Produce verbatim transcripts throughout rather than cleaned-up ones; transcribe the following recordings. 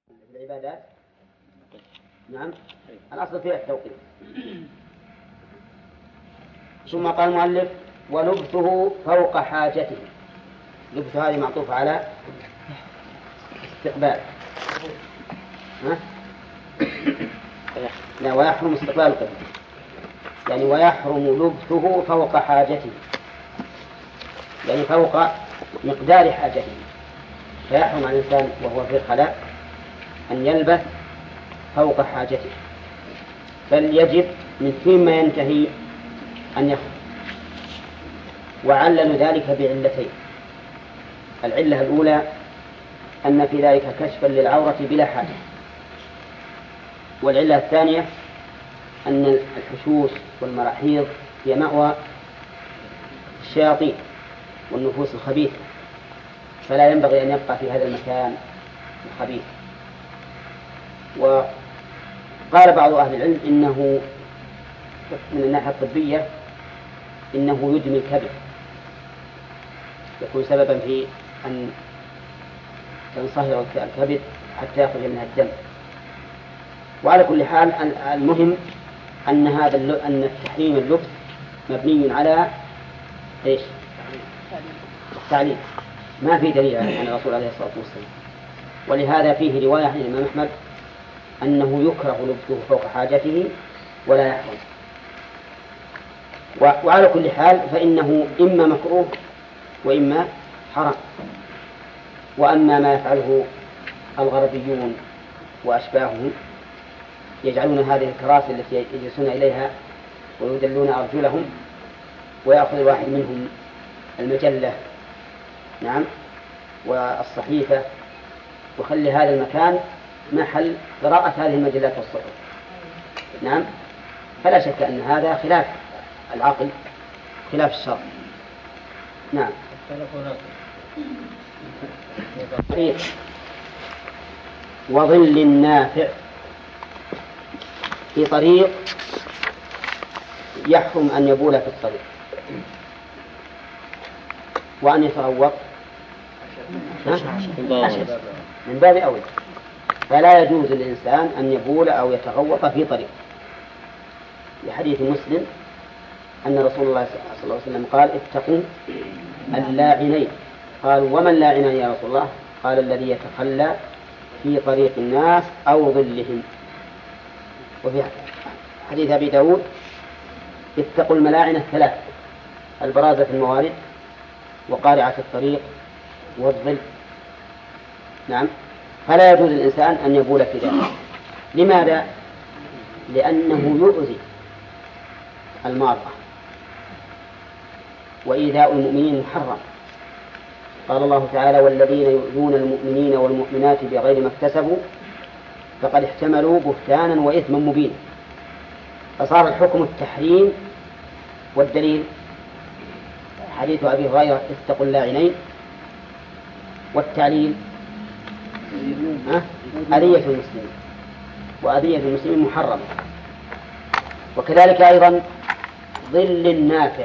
العبادات. نعم، الأصل فيها التوقيت. ثم قال المؤلف ولبثه فوق حاجته. لبث هذه معطوف على استقبال. ها؟ لا، ويحرم استقبال القبلة، يعني ويحرم لبثه فوق حاجته، يعني فوق مقدار حاجته. فيحرم على الإنسان وهو في الخلاء أن يلبث فوق حاجته، بل يجب من فيما ينتهي أن يخرج. وعلل ذلك بعلتين: العلة الأولى أن في ذلك كشفا للعورة بلا حاجة، والعلة الثانية أن الحشوش والمراحيض هي مأوى الشياطين والنفوس الخبيثة، فلا ينبغي أن يبقى في هذا المكان الخبيث. وقال بعض أهل العلم إنه من الناحية الطبية إنه يدمي الكبد، يكون سببا في أن ينصهر الكبد حتى يخرج منها الدم. وعلى كل حال المهم أن هذا أن التحريم اللبس مبني على إيش؟ التعليم، ما في دليل عن الرسول عليه الصلاة والسلام. ولهذا فيه رواية عن الإمام أحمد أنه يكره لبسه فوق حاجته ولا يحرم. وعلى كل حال فإنه إما مكروه وإما حرام. وأما ما يفعله الغربيون وأشباههم، يجعلون هذه الكراسي التي يجلسون إليها ويدلون أرجلهم، ويأخذ الواحد منهم المجلة نعم والصحيفة، وخلي هذا المكان محل قراءة هذه المجلات والصحف. نعم، فلا شك أن هذا خلاف العقل، خلاف الشرع. نعم. وظل نافع في طريق يحرم أن يبول في الطريق وأن يتغوط من باب أولى، فلا يجوز للإنسان أن يبول أو يتغوط في طريق، لحديث مسلم أن رسول الله صلى الله عليه وسلم قال اتقوا اللاعنين. قالوا وما اللاعنان يا رسول الله؟ قال الذي يتخلى في طريق الناس أو ظلهم. وفي حديث أبي داود اتقوا الملاعن الثلاث: البرازة في الموارد، وقارعة الطريق، والظل. نعم، فلا يجوز للإنسان أن يبول في ذلك. لماذا؟ لأنه يؤذي المرأة، وإيذاء المؤمنين محرم. قال الله تعالى والذين يؤذون المؤمنين والمؤمنات بغير ما اكتسبوا فقد احتملوا بهتانا وإثما مبينا. فصار الحكم التحريم، والدليل حديث أبي هريرة اتقوا اللاعنين، والتعليل أذية المسلمين، وأذية المسلمين محرمة. وكذلك أيضا ظل النافع.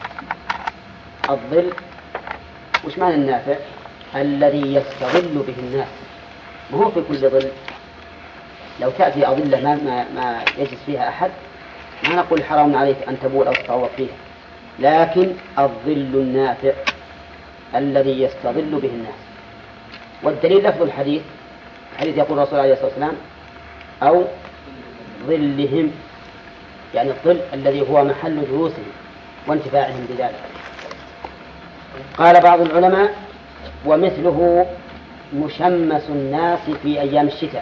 الظل وش معنى النافع؟ الذي يستظل به الناس، ما هو في كل ظل. لو تأتي أظلة ما, ما, ما يجلس فيها أحد ما نقول حرام عليك أن تبول أو تتعوض فيها، لكن الظل النافع الذي يستظل به الناس. والدليل لفظ الحديث، الحديث يقول الرسول عليه الصلاة والسلام أو ظلهم، يعني الظل الذي هو محل جلوسهم وانتفاعهم بذلك. قال بعض العلماء ومثله مشمس الناس في أيام الشتاء.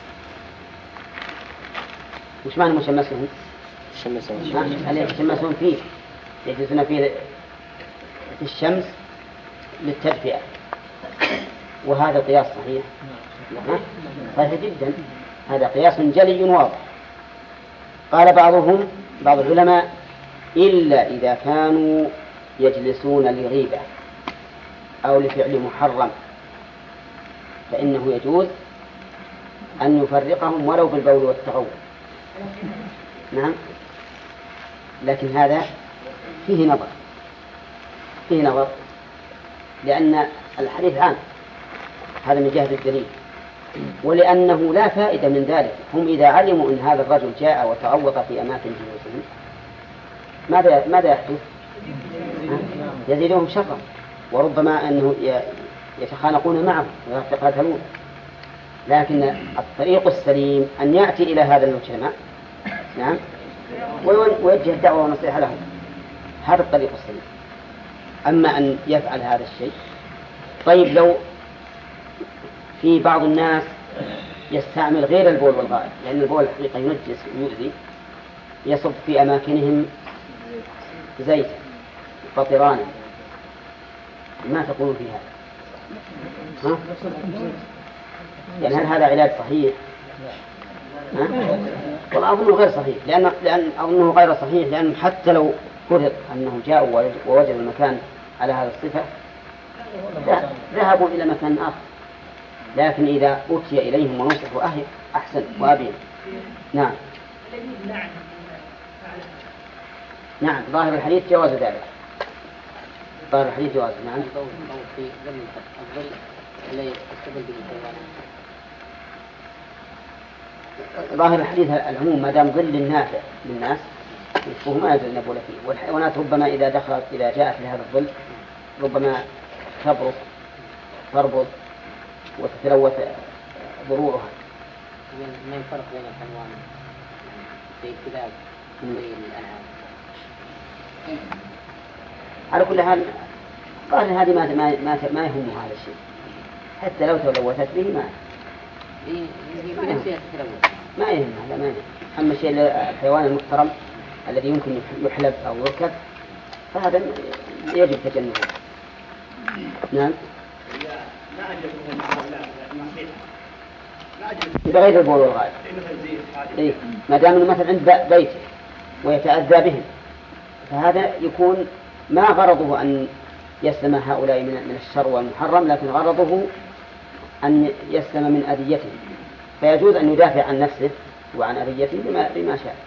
وش معنى مشمسهم؟ هل يتشمسون فيه يجلسون فيه في الشمس للتدفئة، وهذا قياس صحيح صحيح جدا، هذا قياس جلي واضح. قال بعضهم بعض العلماء إلا إذا كانوا يجلسون لغيبة أو لفعل محرم فإنه يجوز أن يفرقهم ولو بالبول والتغوط. نعم، لكن هذا فيه نظر فيه نظر لأن الحديث عام، هذا من جهة الدليل. ولأنه لا فائدة من ذلك. هم إذا علموا أن هذا الرجل جاء وتغوط في أماكن جلوسهم ماذا ماذا يحدث؟ يزيدهم شرا، وربما أنه يتخانقون معه ويتقاتلون. لكن الطريق السليم أن يأتي إلى هذا المجتمع، نعم، ويوجه الدعوة والنصيحة لهم. هذا الطريق السليم. أما أن يفعل هذا الشيء، طيب لو في بعض الناس يستعمل غير البول والغائط، لأن البول الحقيقة ينجس ويؤذي، يصب في أماكنهم زيتا قطرانا، ما تقولون في هذا؟ ها؟ يعني هل هذا علاج صحيح؟ ها؟ والله أظنه غير صحيح، لأن لأن أظنه غير صحيح لأن حتى لو فرض أنهم جاءوا ووجدوا المكان على هذا الصفة ذهبوا إلى مكان آخر. لكن إذا أتي إليهم ونصحوا أهل أحسن وأبين. نعم. نعم، ظاهر الحديث جواز ذلك. ظاهر الحديث جواز. نعم. ظاهر الحديث العموم ما دام ظل النافع للناس فهو ما يجوز أن يبول فيه. والحيوانات ربما إذا دخلت إذا جاءت لهذا الظل ربما تبرص تربض وتتلوث ضروعها. ما الفرق بين الحيوان في الكلاب وبين الأنعام؟ على كل حال قال هذه ما ما ما, ما يهم هذا الشيء، حتى لو تلوثت به ما ما يهم هذا ما يهم. أما الشيء الحيوان المحترم الذي يمكن يحلب أو يركب فهذا يجب تجنبه. نعم. بغير البول والغائط، إيه؟ ما دام انه مثلا عند بيته ويتأذى بهم فهذا يكون ما غرضه أن يسلم هؤلاء من الشر والمحرم، لكن غرضه أن يسلم من أذيته، فيجوز أن يدافع عن نفسه وعن أذيته بما, بما شاء.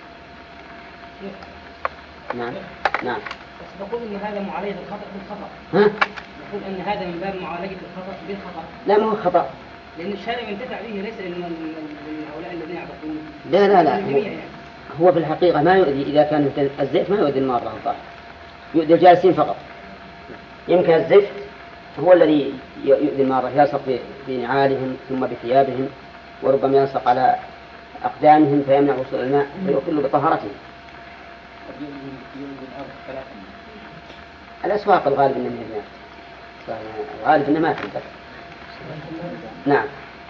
نعم. نعم. نقول أن هذا معالجة الخطأ بالخطأ. ها؟ نقول أن هذا من باب معالجة الخطأ بالخطأ. لا، ما هو خطأ. لأن الشارع ينتفع به ليس لهؤلاء الذين يعتقدون. لا لا لا. هو, هو في الحقيقة ما يؤذي إذا كان الزيت ما يؤذي المارة الظاهر. يؤذي الجالسين فقط. يمكن الزيت هو الذي يؤذي المارة، يلصق بنعالهم ثم بثيابهم، وربما يلصق على أقدامهم فيمنع وصول الماء فيخل بطهارتهم. الأسواق الغالب أنها ما الغالب أنها ما تنتفع. نعم.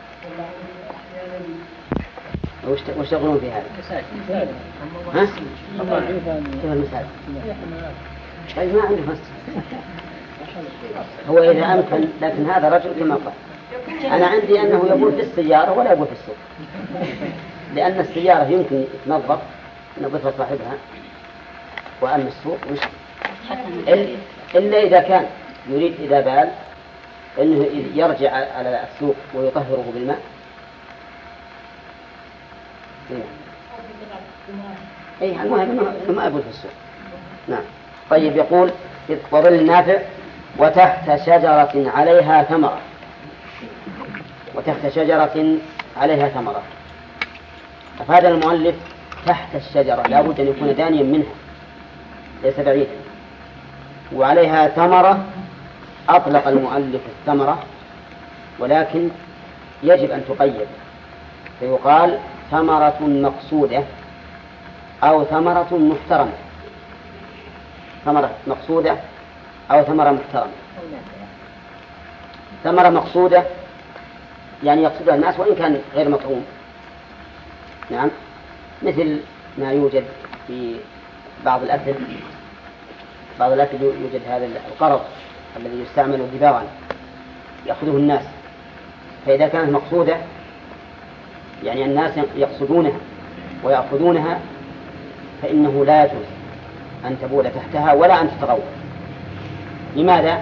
وش تقولون في هذا؟ ها؟ كيف المساجد؟ أي ما عنده مسجد. هو إذا أمكن، لكن هذا رجل كما قال. أنا عندي أنه يبول في السيارة ولا يبول في السوق، لأن السيارة يمكن تنظف نظفها صاحبها، وأما السوق مش إلا إذا كان يريد إذا بال أنه يرجع على السوق ويطهره بالماء. أي المهم أنه ما يبول في السوق. نعم. طيب، يقول وظل النافع وتحت شجرة عليها ثمرة. وتحت شجرة عليها ثمرة، أفاد المؤلف تحت الشجرة لا بد أن يكون دانيا منها ليس بعيدا. وعليها ثمرة أطلق المؤلف الثمرة، ولكن يجب أن تقيد فيقال ثمرة مقصودة أو ثمرة محترمة. ثمرة مقصودة أو ثمرة محترمة. ثمرة مقصودة يعني يقصدها الناس وإن كان غير مطعوم. نعم، مثل ما يوجد في بعض الأكل. بعض الأكل يوجد هذا القرض الذي يستعمل دباغا يأخذه الناس، فإذا كانت مقصودة يعني الناس يقصدونها ويأخذونها فإنه لا يجوز أن تبول تحتها ولا أن تتغوط. لماذا؟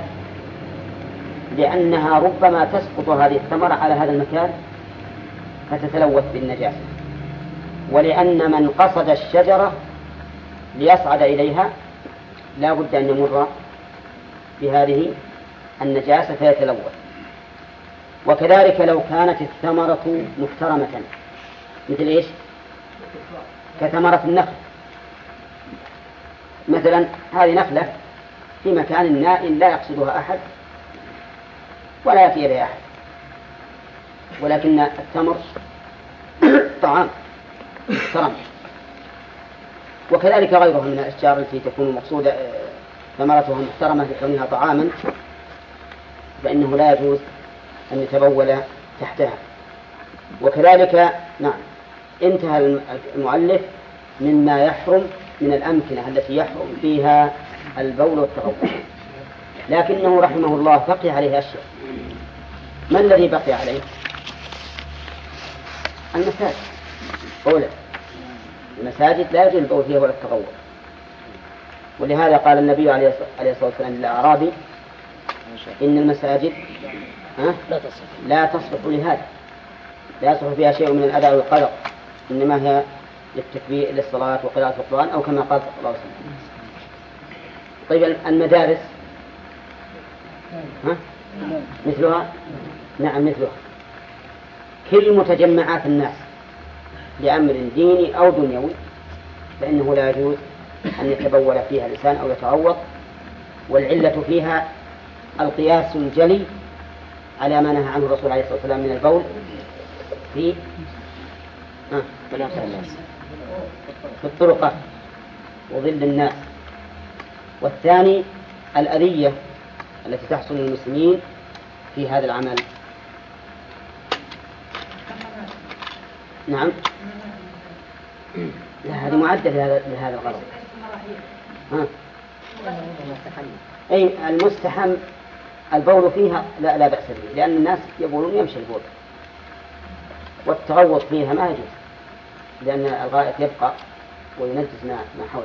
لأنها ربما تسقط هذه الثمرة على هذا المكان فتتلوث بالنجاسة، ولأن من قصد الشجرة ليصعد إليها لا بد أن يمر بهذه النجاسة فيتلوث. وكذلك لو كانت الثمرة محترمة مثل إيش؟ كثمرة النخل مثلا، هذه نخلة في مكان نائم لا يقصدها أحد ولا يأتي إليها أحد، ولكن التمر طعام محترم. وكذلك غيرها من الأشجار التي تكون مقصودة ثمرتها محترمة لكونها طعاما، فإنه لا يجوز أن يتبول تحتها. وكذلك نعم انتهى المؤلف مما يحرم من الأمكنة التي يحرم فيها البول والتغوط، لكنه رحمه الله بقي عليه أشياء. ما الذي بقي عليه؟ المساجد. أولا المساجد لا يجوز البول فيها ولا التغوط، ولهذا قال النبي عليه الصلاة والسلام للأعرابي إن المساجد لا تصلح لهذا، لا يصلح فيها شيء من الأذى والقدر، إنما هي للتكبير للصلاة وقراءة القرآن أو كما قال صلى الله عليه وسلم. طيب المدارس ها؟ مثلها؟ نعم مثلها. كل متجمعات الناس لأمر ديني أو دنيوي فإنه لا يجوز أن يتبول فيها الإنسان أو يتغوط، والعلة فيها القياس الجلي على ما نهى عنه الرسول عليه الصلاة والسلام من البول في في الطرقات وظل الناس، والثاني الأذية التي تحصل للمسلمين في هذا العمل. نعم لا هذه معدة لهذا الغرض. ها. أي المستحم البول فيها لا لا بأس به، لأن الناس يبولون يمشي البول، والتغوط فيها ما يجوز لأن الغائط يبقى وينجس ما ما حوله.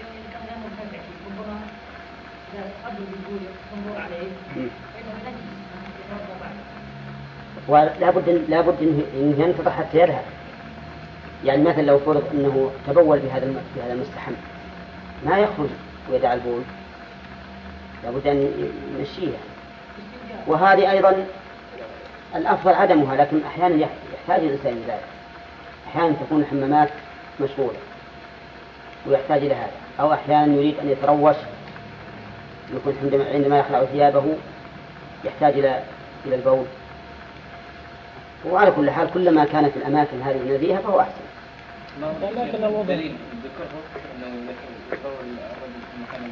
ولا بد لا بد إنه ينتظر حتى يذهب. يعني مثلا لو فرض أنه تبول بهذا بهذا المستحم ما يخرج ويدع البول، لا بد أن يمشيها. وهذه أيضا الأفضل عدمها، لكن أحيانا يحتاج الإنسان إلى ذلك. أحيانا تكون الحمامات مشغولة ويحتاج إلى هذا، أو أحيانا يريد أن يتروش، يكون عندما يخلع ثيابه يحتاج إلى إلى البول. وعلى كل حال كلما كانت الأماكن هذه نزيهة فهو أحسن. لكن لو دليل ذكره أنه ذكر الرجل في المكان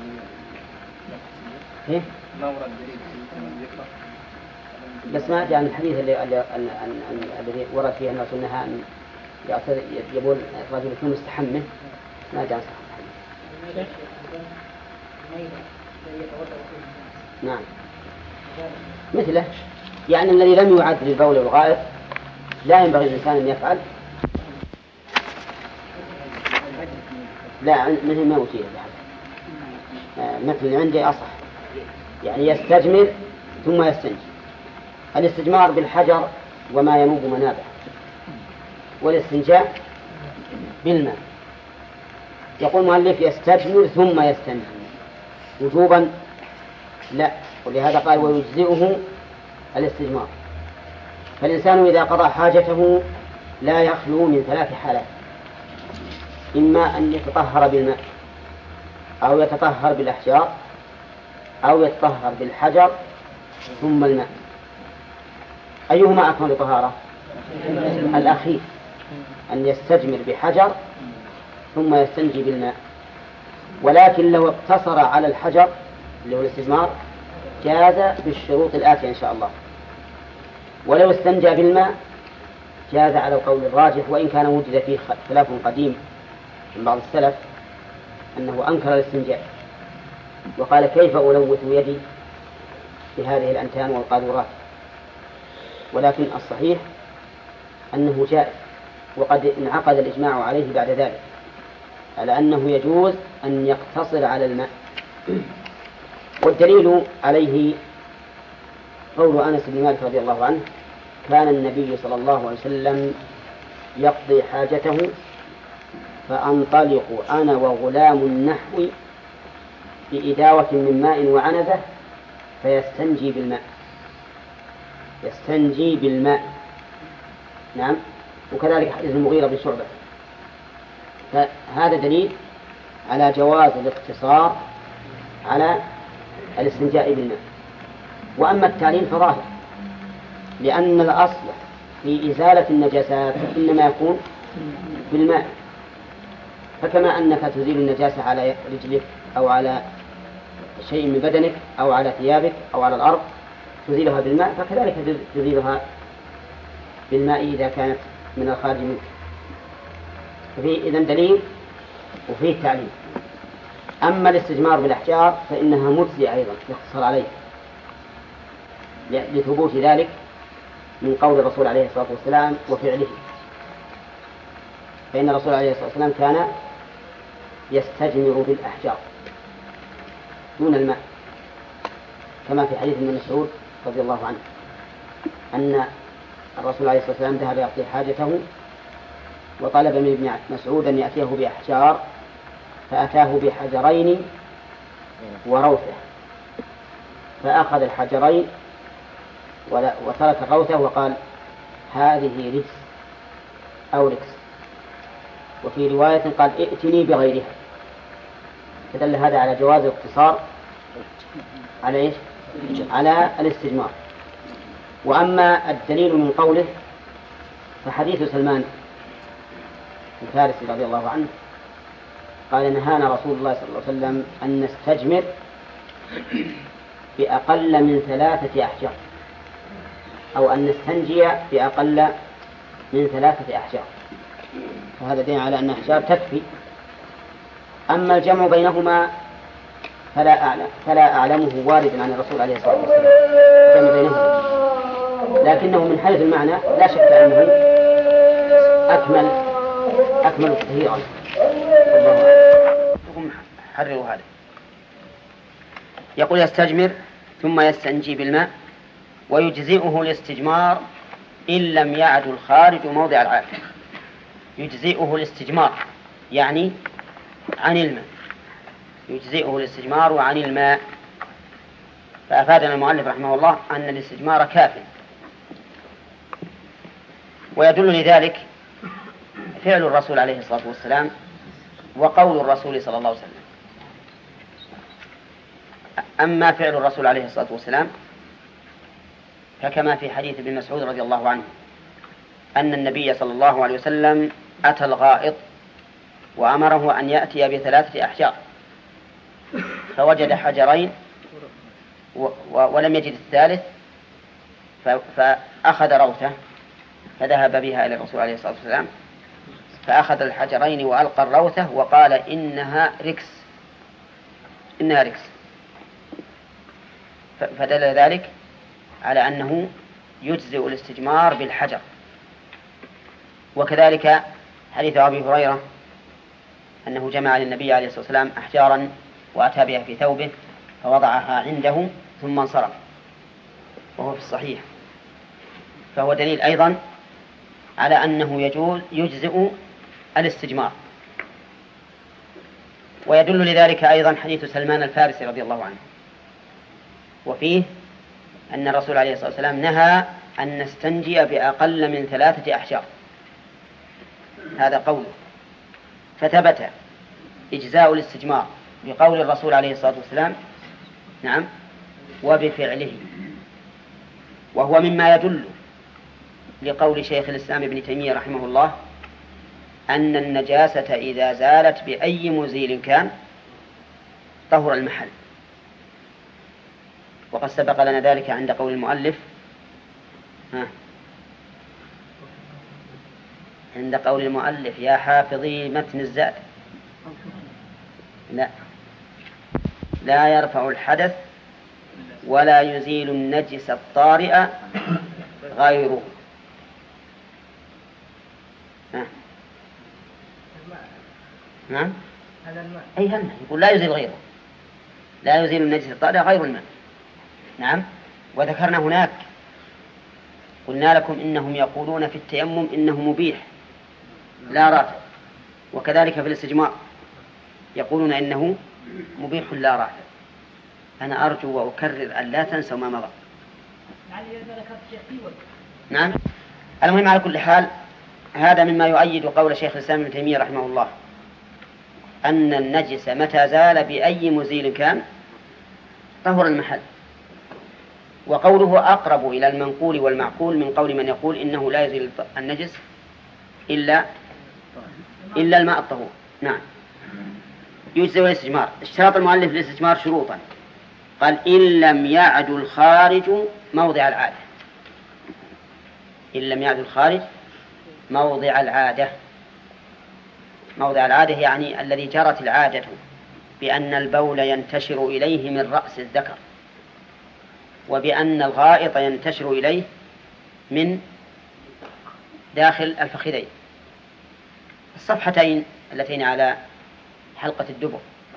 الذي ما ورد دليل في ذكره، بس ما جاء الحديث اللي الذي ورد فيه أن رسول نهى أن يبول الرجل في مستحمه، ما جاء صح الحديث. نعم مثله، يعني الذي لم يعد للبول والغائط لا ينبغي الإنسان أن يفعل. لا مثل ما أوتيه مثل عندي أصح، يعني يستجمر ثم يستنجي. الاستجمار بالحجر وما ينوب منابه، والاستنجاء بالماء. يقول المؤلف يستجمر ثم يستنجي وجوبا لا، ولهذا قال ويجزئه الاستجمار. فالإنسان إذا قضى حاجته لا يخلو من ثلاث حالات: إما أن يتطهر بالماء، أو يتطهر بالأحجار، أو يتطهر بالحجر ثم الماء. أيهما أكمل طهارة؟ الأخير، أن يستجمر بحجر ثم يستنجي بالماء. ولكن لو اقتصر على الحجر اللي هو الاستجمار جاز بالشروط الآتية إن شاء الله. ولو استنجى بالماء جاز على القول الراجح، وإن كان وجد فيه خلاف قديم من بعض السلف أنه أنكر الاستنجاء وقال كيف ألوث يدي بهذه الأنتان والقاذورات. ولكن الصحيح أنه جائز، وقد انعقد الإجماع عليه بعد ذلك على أنه يجوز أن يقتصر على الماء. والدليل عليه قول أنس بن مالك رضي الله عنه: كان النبي صلى الله عليه وسلم يقضي حاجته فأنطلق أنا وغلام النحو بإداوة من ماء وعنزة فيستنجي بالماء. يستنجي بالماء. نعم. وكذلك حديث المغيرة بن شعبة. فهذا دليل على جواز الاقتصار على الاستنجاء بالماء. وأما التعليل فظاهر، لأن الأصل في إزالة النجاسات إنما يكون بالماء. فكما أنك تزيل النجاسة على رجلك أو على شيء من بدنك أو على ثيابك أو على الأرض تزيلها بالماء، فكذلك تزيلها بالماء إذا كانت من الخارج منك. ففيه إذن دليل وفيه تعليل. أما الاستجمار بالأحجار فإنها مجزئة أيضا يقتصر عليه، لثبوت ذلك من قول الرسول عليه الصلاة والسلام وفعله. فإن الرسول عليه الصلاة والسلام كان يستجمر بالأحجار دون الماء، كما في حديث ابن مسعود رضي الله عنه أن الرسول عليه الصلاة والسلام ذهب يقضي حاجته وطلب من ابن مسعود أن يأتيه بأحجار، فأتاه بحجرين وروثة، فأخذ الحجرين وترك الروثة وقال هذه رجس أو ركس، وفي رواية قال ائتني بغيرها. فدل هذا على جواز الاقتصار على إيش؟ على الاستجمار. وأما الدليل من قوله فحديث سلمان الفارسي رضي الله عنه قال نهانا رسول الله صلى الله عليه وسلم أن نستجمر بأقل من ثلاثة أحجار، أو أن نستنجي بأقل من ثلاثة أحجار، فهذا دين على أن أحجار تكفي. أما الجمع بينهما فلا أعلم فلا أعلمه واردا عن الرسول عليه الصلاة والسلام الجمع بينهما، لكنه من حيث المعنى لا شك أنه أكمل أكمل تطهيرا. حرروا هذا. يقول يستجمر ثم يستنجي بالماء ويجزئه الاستجمار إن لم يعد الخارج موضع العافية. يجزئه الاستجمار يعني عن الماء، يجزئه الاستجمار عن الماء. فأفادنا المؤلف رحمه الله أن الاستجمار كاف. ويدل لذلك فعل الرسول عليه الصلاة والسلام وقول الرسول صلى الله عليه وسلم. أما فعل الرسول عليه الصلاة والسلام فكما في حديث ابن مسعود رضي الله عنه أن النبي صلى الله عليه وسلم أتى الغائط وأمره أن يأتي بثلاثة أحجار، فوجد حجرين ولم يجد الثالث، فأخذ روثة فذهب بها إلى الرسول عليه الصلاة والسلام، فأخذ الحجرين وألقى الروثة وقال إنها ركس إنها ركس فدل ذلك على أنه يجزئ الاستجمار بالحجر. وكذلك حديث أبي هريرة أنه جمع للنبي عليه الصلاة والسلام أحجارا وأتى بها في ثوبه فوضعها عنده ثم انصرف، وهو في الصحيح. فهو دليل أيضا على أنه يجوز يجزئ الاستجمار. ويدل لذلك أيضا حديث سلمان الفارسي رضي الله عنه، وفيه أن الرسول عليه الصلاة والسلام نهى أن نستنجي بأقل من ثلاثة أحجار، هذا قوله. فثبت إجزاء الاستجمار بقول الرسول عليه الصلاة والسلام نعم وبفعله، وهو مما يدل لقول شيخ الإسلام ابن تيمية رحمه الله أن النجاسة إذا زالت بأي مزيل كان طهر المحل. وقد سبق لنا ذلك عند قول المؤلف ها عند قول المؤلف يا حافظي متن الزاد لا لا يرفع الحدث ولا يزيل النجس الطارئ غيره. ها نعم أي هم يقول لا يزيل غيره، لا يزيل النجس الطارئ غير الماء. نعم. وذكرنا هناك قلنا لكم إنهم يقولون في التيمم إنه مبيح لا رافع، وكذلك في الاستجمار يقولون إنه مبيح لا رافع. أنا أرجو وأكرر أن لا تنسوا ما مضى. نعم. المهم على كل حال هذا مما يؤيد قول شيخ الإسلام ابن تيمية رحمه الله أن النجس متى زال بأي مزيل كان طهر المحل. وقوله أقرب إلى المنقول والمعقول من قول من يقول إنه لا يزيل النجس إلا إلا الماء الطهور. نعم. يجزئ الاستجمار. اشتراط المؤلف للاستجمار شروطا، قال إن لم يعد الخارج موضع العادة. إن لم يعد الخارج موضع العادة. موضع العادة يعني الذي جرت العادة بأن البول ينتشر إليه من رأس الذكر، وبأن الغائط ينتشر إليه من داخل الفخذين، الصفحتين اللتين على حلقة الدبر.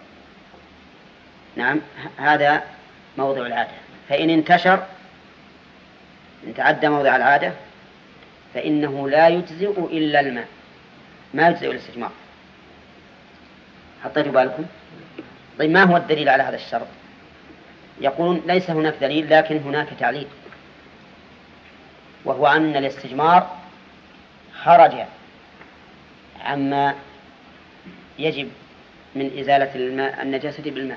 نعم، هذا موضع العادة. فإن انتشر، إن تعدى موضع العادة، فإنه لا يجزئ إلا الماء، ما يجزئ الاستجمار. حطيتوا بالكم؟ طيب ما هو الدليل على هذا الشرط؟ يقولون ليس هناك دليل، لكن هناك تعليل، وهو أن الاستجمار خرج عما يجب من إزالة الماء النجاسة بالماء،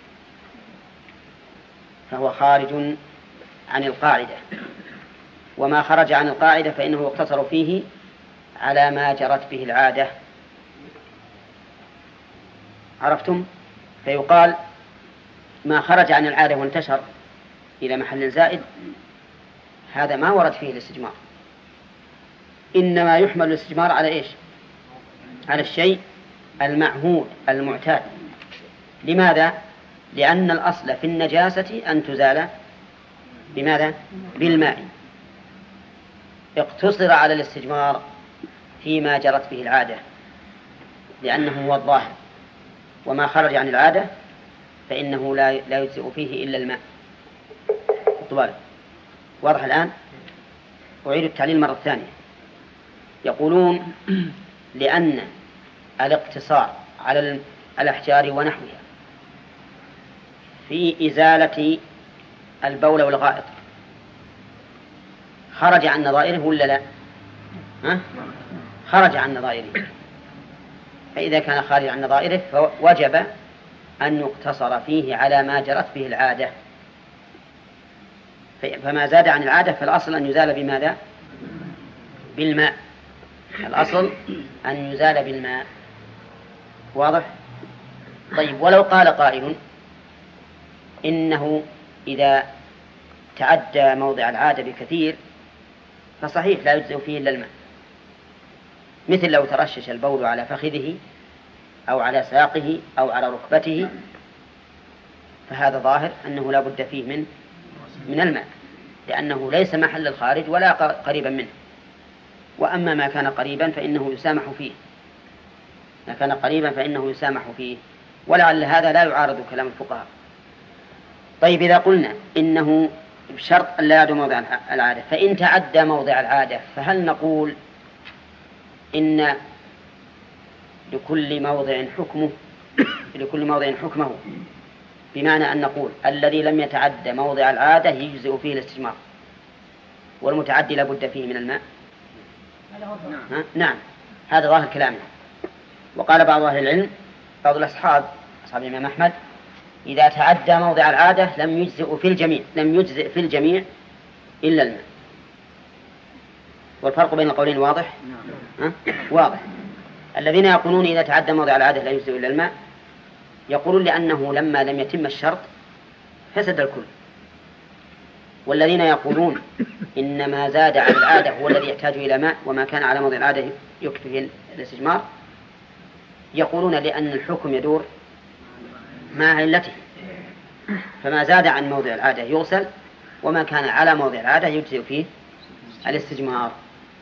فهو خارج عن القاعدة، وما خرج عن القاعدة فإنه يقتصر فيه على ما جرت به العادة. عرفتم؟ فيقال ما خرج عن العادة وانتشر إلى محل زائد هذا ما ورد فيه الاستجمار، إنما يحمل الاستجمار على إيش؟ على الشيء المعهود المعتاد. لماذا؟ لأن الأصل في النجاسة أن تزال بماذا؟ بالماء. اقتصر على الاستجمار فيما جرت به العادة لأنه هو الظاهر، وما خرج عن العادة فإنه لا لا يجزئ فيه إلا الماء. طبعا واضح الآن؟ أعيد التعليل مرة ثانية. يقولون لأن الاقتصار على الأحجار ونحوها في إزالة البول والغائط خرج عن نظائره ولا لا؟ ها؟ خرج عن نظائره. فإذا كان خارج عن نظائره فوجب أن يقتصر فيه على ما جرت به العادة. فما زاد عن العادة فالأصل أن يزال بماذا؟ بالماء. الأصل أن يزال بالماء. واضح؟ طيب، ولو قال قائل إنه إذا تعدى موضع العادة بكثير فصحيح لا يجزئ فيه إلا الماء، مثل لو ترشش البول على فخذه أو على ساقه أو على ركبته، فهذا ظاهر أنه لا بد فيه من من الماء، لأنه ليس محل الخارج ولا قريبا منه. وأما ما كان قريبا فإنه يسامح فيه، ما كان قريبا فإنه يسامح فيه، ولعل هذا لا يعارض كلام الفقهاء. طيب، إذا قلنا إنه بشرط أن لا يعد موضع العادة، فإن تعدى موضع العادة فهل نقول إن لكل موضع حكمه لكل موضع حكمه بمعنى أن نقول الذي لم يتعدى موضع العادة يجزئ فيه الاستجمار، والمتعدي لابد فيه من الماء؟ نعم. نعم، هذا ظاهر كلامنا. وقال بعض أهل العلم، بعض الأصحاب أصحاب الإمام أحمد، إذا تعدى موضع العادة لم يجزئ في الجميع لم يجزئ في الجميع إلا الماء. والفرق بين القولين واضح؟ ها؟ واضح. الذين يقولون إذا تعدى موضع العادة لا يجزئ إلا الماء يقولون لأنه لما لم يتم الشرط فسد الكل. والذين يقولون إن ما زاد عن العادة هو الذي يحتاج إلى ماء، وما كان على موضع العادة يكفي الاستجمار، يقولون لأن الحكم يدور مع علته، فما زاد عن موضع العادة يغسل، وما كان على موضع العادة يجزئ فيه الاستجمار.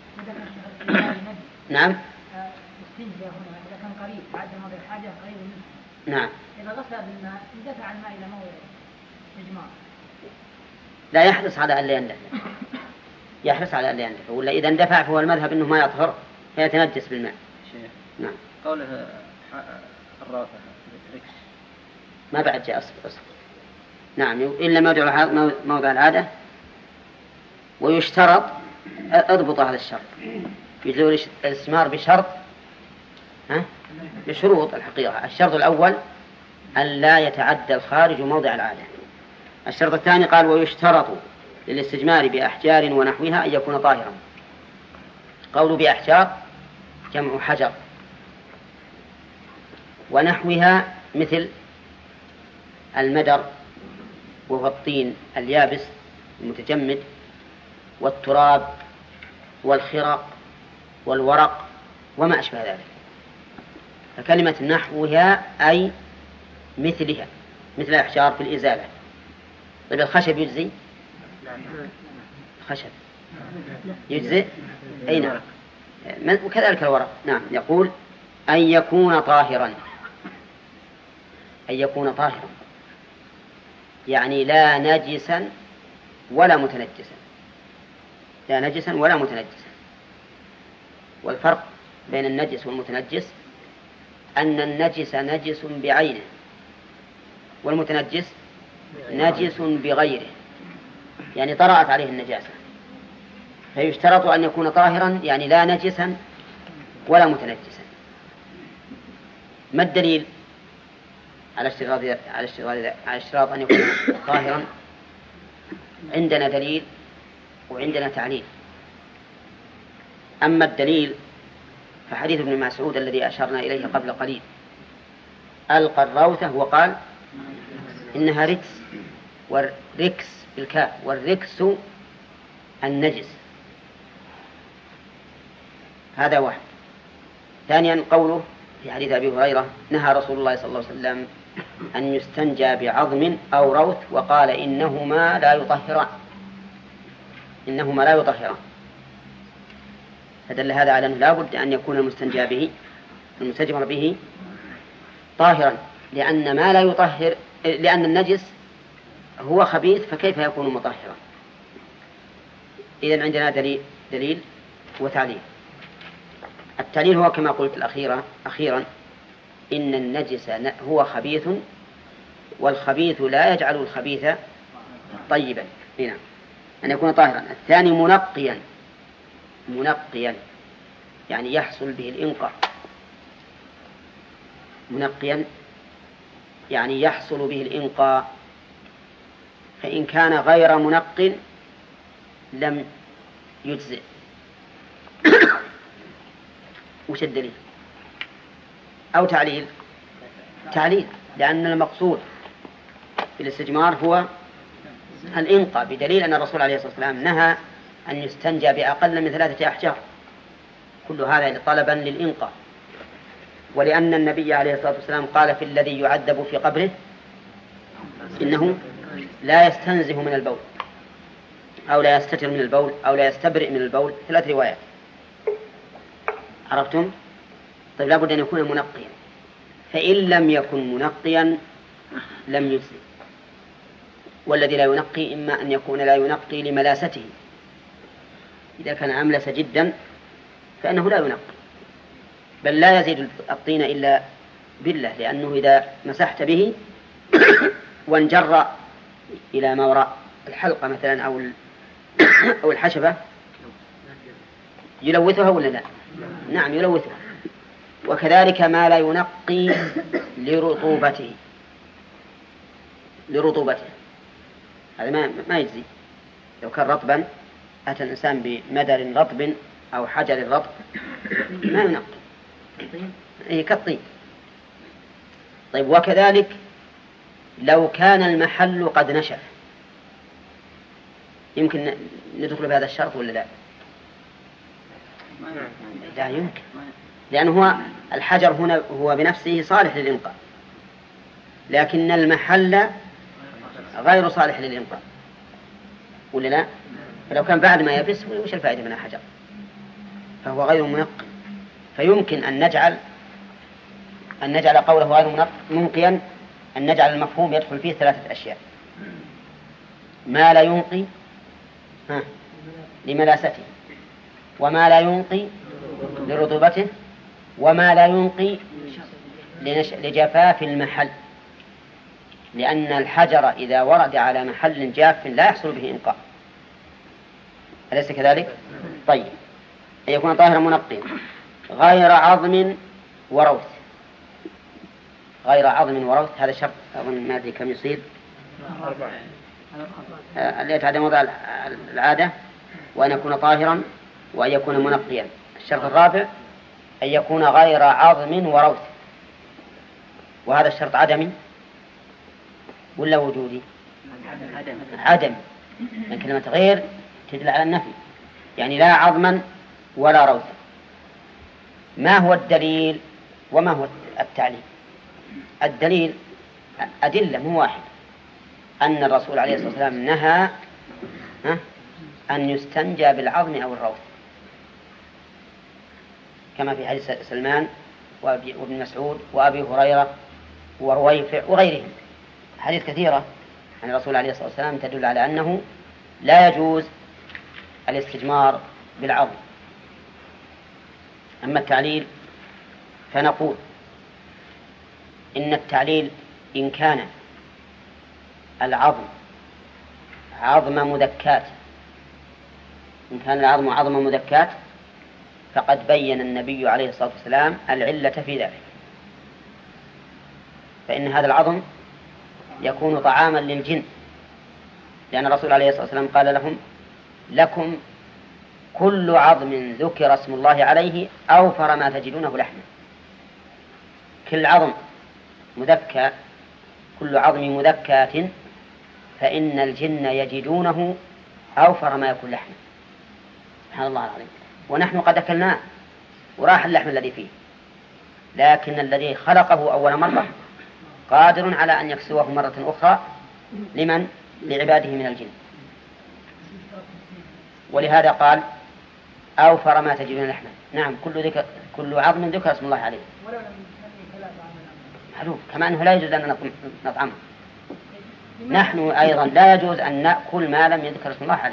نعم. إذا كان قريب بعد موضع الحاجة قريب منه. نعم. إذا غسل بالماء اندفع الماء إلى موضع الاستجمار. لا يحرص على أن لا يندفع، يحرص على أن لا يندفع، ولا إذا اندفع فهو المذهب أنه ما يطهر فيتنجس بالماء. شيخ. نعم. قوله الرافع الركش ما بعد جاء أصبر أصبر. نعم، إن لم يدعو موضع العادة ويشترط، اضبط هذا الشرط، يجوز الاستثمار بشرط، ها؟ بشروط الحقيقة. الشرط الأول أن لا يتعدى الخارج موضع العادة. الشرط الثاني قال ويشترط للاستجمار بأحجار ونحوها أن يكون طاهرا. قول بأحجار جمع حجر، ونحوها مثل المدر وهو الطين اليابس المتجمد، والتراب والخرق والورق وما أشبه ذلك. فكلمة نحوها أي مثلها، مثل الأحجار في الإزالة. طيب الخشب يجزي؟ خشب يجزي؟ أي نعم. وكذلك الورق. نعم. يقول أن يكون طاهرا، أن يكون طاهرا يعني لا نجسا ولا متنجسا، لا نجسا ولا متنجسا. والفرق بين النجس والمتنجس أن النجس نجس بعينه، والمتنجس نجس بغيره، يعني طرأت عليه النجاسة. فيشترط أن يكون طاهرا يعني لا نجسا ولا متنجسا. ما الدليل على اشتراط على اشتراط على اشتراط أن يكون طاهرا؟ عندنا دليل وعندنا تعليل. أما الدليل فحديث ابن مسعود الذي أشرنا إليه قبل قليل، ألقى الروثة وقال إنها ركس، والركس بالكاف، والركس النجس. هذا واحد. ثانيا قوله في حديث أبي هريرة نهى رسول الله صلى الله عليه وسلم أن يستنجى بعظم أو روث، وقال إنهما لا يطهران، إنهما لا يطهران. فدل هذا على أنه لا بد أن يكون المستنجى به المستجمر به طاهرا، لأن ما لا يطهر، لأن النجس هو خبيث، فكيف يكون مطهرا؟ إذن عندنا دليل, دليل وتعليل. التعليل هو كما قلت الأخيرة أخيرا إن النجس هو خبيث، والخبيث لا يجعل الخبيث طيبا. هنا أن يكون طاهرا. الثاني منقيا، منقيا يعني يحصل به الإنقاء، منقيا يعني يحصل به الإنقاء. فإن كان غير منق لم يجزئ. وش الدليل؟ أو تعليل؟ تعليل، لأن المقصود في الاستجمار هو الإنقاء، بدليل أن الرسول عليه الصلاة والسلام نهى أن يستنجى بأقل من ثلاثة أحجار، كل هذا طلبا للإنقاء. ولأن النبي عليه الصلاة والسلام قال في الذي يعذب في قبره إنه لا يستنزه من البول، أو لا يستتر من البول، أو لا يستبرئ من البول، ثلاث روايات. عرفتم؟ طيب لابد أن يكون منقيا، فإن لم يكن منقيا لم يجزي. والذي لا ينقي إما أن يكون لا ينقي لملاسته، إذا كان أملس جدا فإنه لا ينقي، بل لا يزيد الطين إلا بالله، لأنه إذا مسحت به وانجر إلى ما وراء الحلقة مثلا أو أو الحشبة يلوثها ولا لا؟ نعم يلوثها. وكذلك ما لا ينقي لرطوبته، لرطوبته هذا ما ما يجزي. لو كان رطبا أتى الإنسان بمدر رطب أو حجر رطب ما ينقي، إيه كالطين. طيب وكذلك لو كان المحل قد نشف، يمكن ندخل بهذا الشرط ولا لا؟ لا يمكن، لأنه هو الحجر هنا هو بنفسه صالح للإنقاء، لكن المحل غير صالح للإنقاء ولا لا؟ فلو كان بعد ما يبس وش الفائدة من الحجر؟ فهو غير منقي. فيمكن أن نجعل أن نجعل قوله غير منقيا أن نجعل المفهوم يدخل فيه ثلاثة أشياء: ما لا ينقي لملاسته، وما لا ينقي لرطوبته، وما لا ينقي لجفاف المحل، لأن الحجر إذا ورد على محل جاف لا يحصل به إنقاء. أليس كذلك؟ طيب، أن يكون طاهرا منقيا غير عظم وروث. غير عظم وروث هذا شرط، أظن ما أدري كم يصير، اللي يتعدى موضع العادة، وأن يكون طاهرا وأن يكون منقيا. الشرط الرابع أن يكون غير عظم وروث، وهذا الشرط عدمي ولا وجودي؟ عدم. من كلمة غير تدل على النفي، يعني لا عظما ولا روثا. ما هو الدليل وما هو التعليل؟ الدليل أدلة مو واحد، أن الرسول عليه الصلاة والسلام نهى أن يستنجى بالعظم أو الروث، كما في حديث سلمان وابن مسعود وأبي هريرة ورويفع وغيرهم، حديث كثيرة عن الرسول عليه الصلاة والسلام تدل على أنه لا يجوز الاستجمار بالعظم. أما التعليل فنقول إن التعليل إن كان العظم عظم مذكات، إن كان العظم عظم مذكات فقد بين النبي عليه الصلاة والسلام العلة في ذلك، فإن هذا العظم يكون طعاما للجن، لأن الرسول عليه الصلاة والسلام قال لهم: لكم كل عظم ذكر اسم الله عليه أوفر ما تجدونه لحما. كل عظم مذكى، كل عظم مذكات فإن الجن يجدونه أوفر ما يكون لحما. سبحان الله العظيم. ونحن قد أكلناه وراح اللحم الذي فيه، لكن الذي خلقه أول مرة قادر على أن يكسوه مرة أخرى لمن؟ لعباده من الجن. ولهذا قال: أوفر ما تجدون لحما. نعم، كل ذكر كل عظم ذكر اسم الله عليه. حلو، كما أنه لا يجوز أن نطعمه، نحن أيضا لا يجوز أن نأكل ما لم يذكر اسم الله عليه،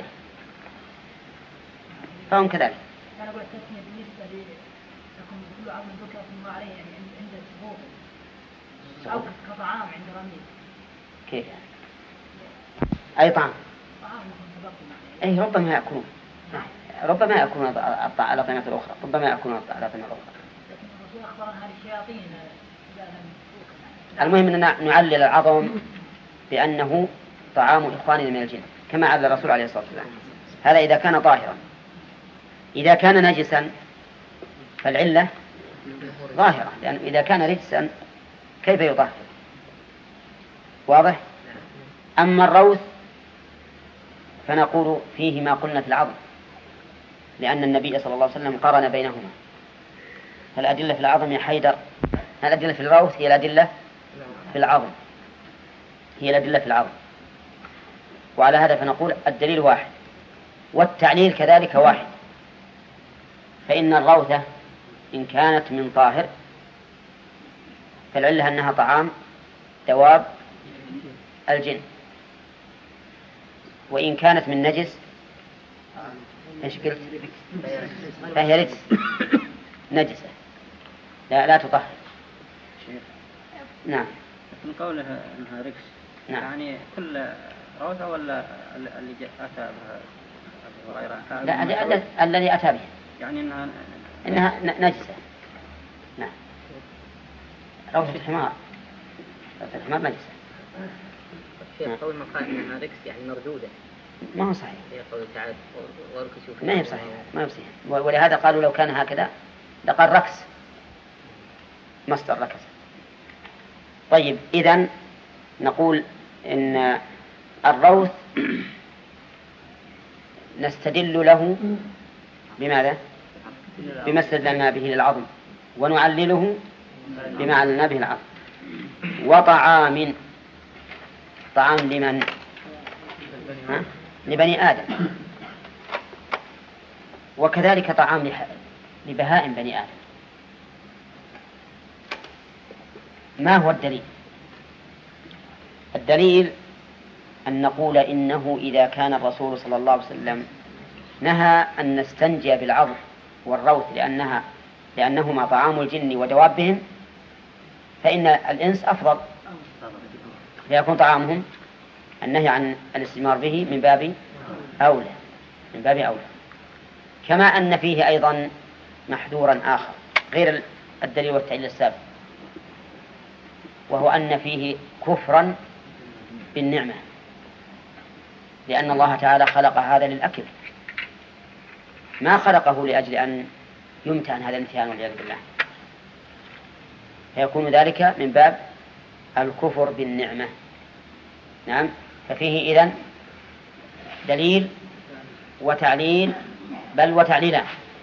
فهم كذلك. أنا أقول التسمية بالنسبة لكم كل عظم ذكر اسم الله عليه، يعني عند السبوع أو كطعام عند رميل. كيف يعني؟ أي طعام؟ طعام سبقنا. أي ربما يأكلون، ربما يأكلون الأطعمة الأخرى، ربما يأكلون الأطعمة الأخرى. لكن الرسول أخبر هذه الشياطين. المهم أن نعلل العظم بأنه طعام إخواننا من الجن، كما علل الرسول عليه الصلاة والسلام. هذا إذا كان طاهرا. إذا كان نجسا فالعلة ظاهرة، لأن إذا كان رجسا كيف يطهر؟ واضح؟ أما الروث فنقول فيه ما قلنا في العظم، لأن النبي صلى الله عليه وسلم قارن بينهما. فالأدلة في العظم يا حيدر، الأدلة في الروث هي الأدلة في العظم، هي الأدلة في العظم. وعلى هذا فنقول الدليل واحد، والتعليل كذلك واحد. فإن الروثة إن كانت من طاهر فالعلة أنها طعام دواب الجن، وإن كانت من نجس إيش قلت؟ فهي رجس نجسة لا لا تطهر. نعم. من قوله أنها رجس، نعم. يعني كل روثة ولا اللي أتى بها أبو هريرة؟ لا، الذي أتى به يعني إنها إنها نجسة. نعم. روثة الحمار، روثة الحمار نجسة. في قول من قال إنها ركس يعني مردودة، ما هو صحيح. هي قول تعالى وركسوا ما هي صحيح، ما هي صحيح. ولهذا قالوا لو كان هكذا لقال ركس، مصدر ركس. طيب، إذن نقول إن الروث نستدل له بماذا؟ بما استدلنا به للعظم، ونعلله بما عللنا به العظم. وطعام، طعام لمن؟ ها؟ لبني آدم، وكذلك طعام لبهائم بني آدم. ما هو الدليل؟ الدليل أن نقول إنه إذا كان الرسول صلى الله عليه وسلم نهى أن نستنجي بالعظم والروث لأنها لأنهما طعام الجن ودوابهم، فإن الإنس أفضل فيكون طعامهم. النهي عن الاستمار به من باب أولى، من باب أولى. كما أن فيه أيضا محذورا آخر غير الدليل والتعليل السابق، وهو أن فيه كفرا بالنعمة، لأن الله تعالى خلق هذا للأكل، ما خلقه لأجل أن يمتهن هذا الامتهان والعياذ بالله، فيكون ذلك من باب الكفر بالنعمة. نعم، ففيه إذن دليل وتعليل، بل وتعليلان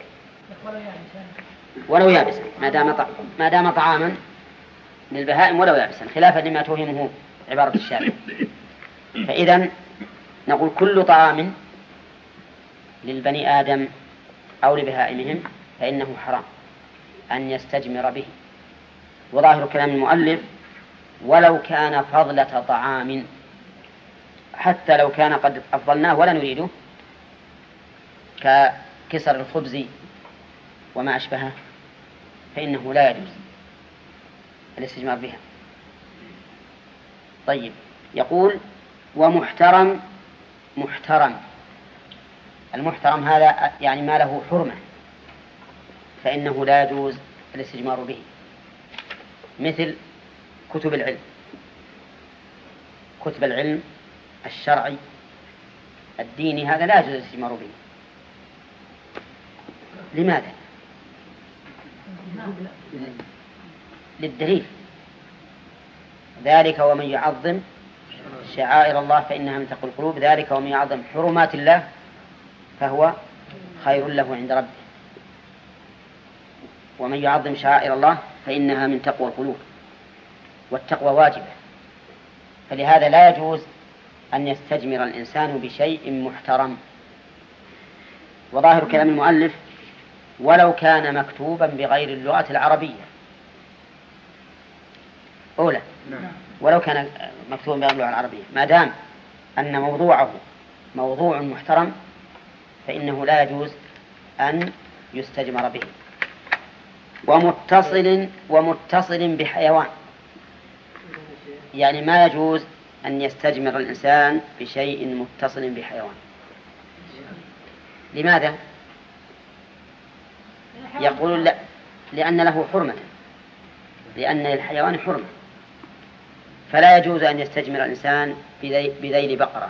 ولو يابسا، ما دام ما دام طعاما للبهائم ولو يابسا، خلافا لما توهمه عبارة الشارع. فإذن نقول كل طعام للبني آدم أو لبهائمهم فإنه حرام أن يستجمر به. وظاهر كلام المؤلف ولو كان فضلة طعام، حتى لو كان قد أفضلناه ولا نريده، ككسر الخبز وما أشبهه، فإنه لا يجوز الاستجمار بها. طيب، يقول ومحترم، محترم، المحترم هذا يعني ما له حرمة، فإنه لا يجوز الاستجمار به، مثل كتب العلم، كتب العلم الشرعي الديني، هذا لا يجوز الاستجمار به. لماذا؟ للدليل، ذلك ومن يعظم شعائر الله فإنها من تقوى القلوب، ذلك ومن يعظم حرمات الله فهو خير له عند ربه، ومن يعظم شعائر الله فإنها من تقوى القلوب، والتقوى واجبة، فلهذا لا يجوز أن يستجمر الإنسان بشيء محترم. وظاهر كلام المؤلف ولو كان مكتوبا بغير اللغة العربية، أولى ولو كان مكتوبا بغير اللغة العربية، ما دام أن موضوعه موضوع محترم فإنه لا يجوز أن يستجمر به. ومتصل ومتصل بحيوان، يعني ما يجوز أن يستجمر الإنسان بشيء متصل بحيوان. لماذا؟ يقول لا، لأن له حرمة، لأن للحيوان حرمة، فلا يجوز أن يستجمر الإنسان بذيل بقرة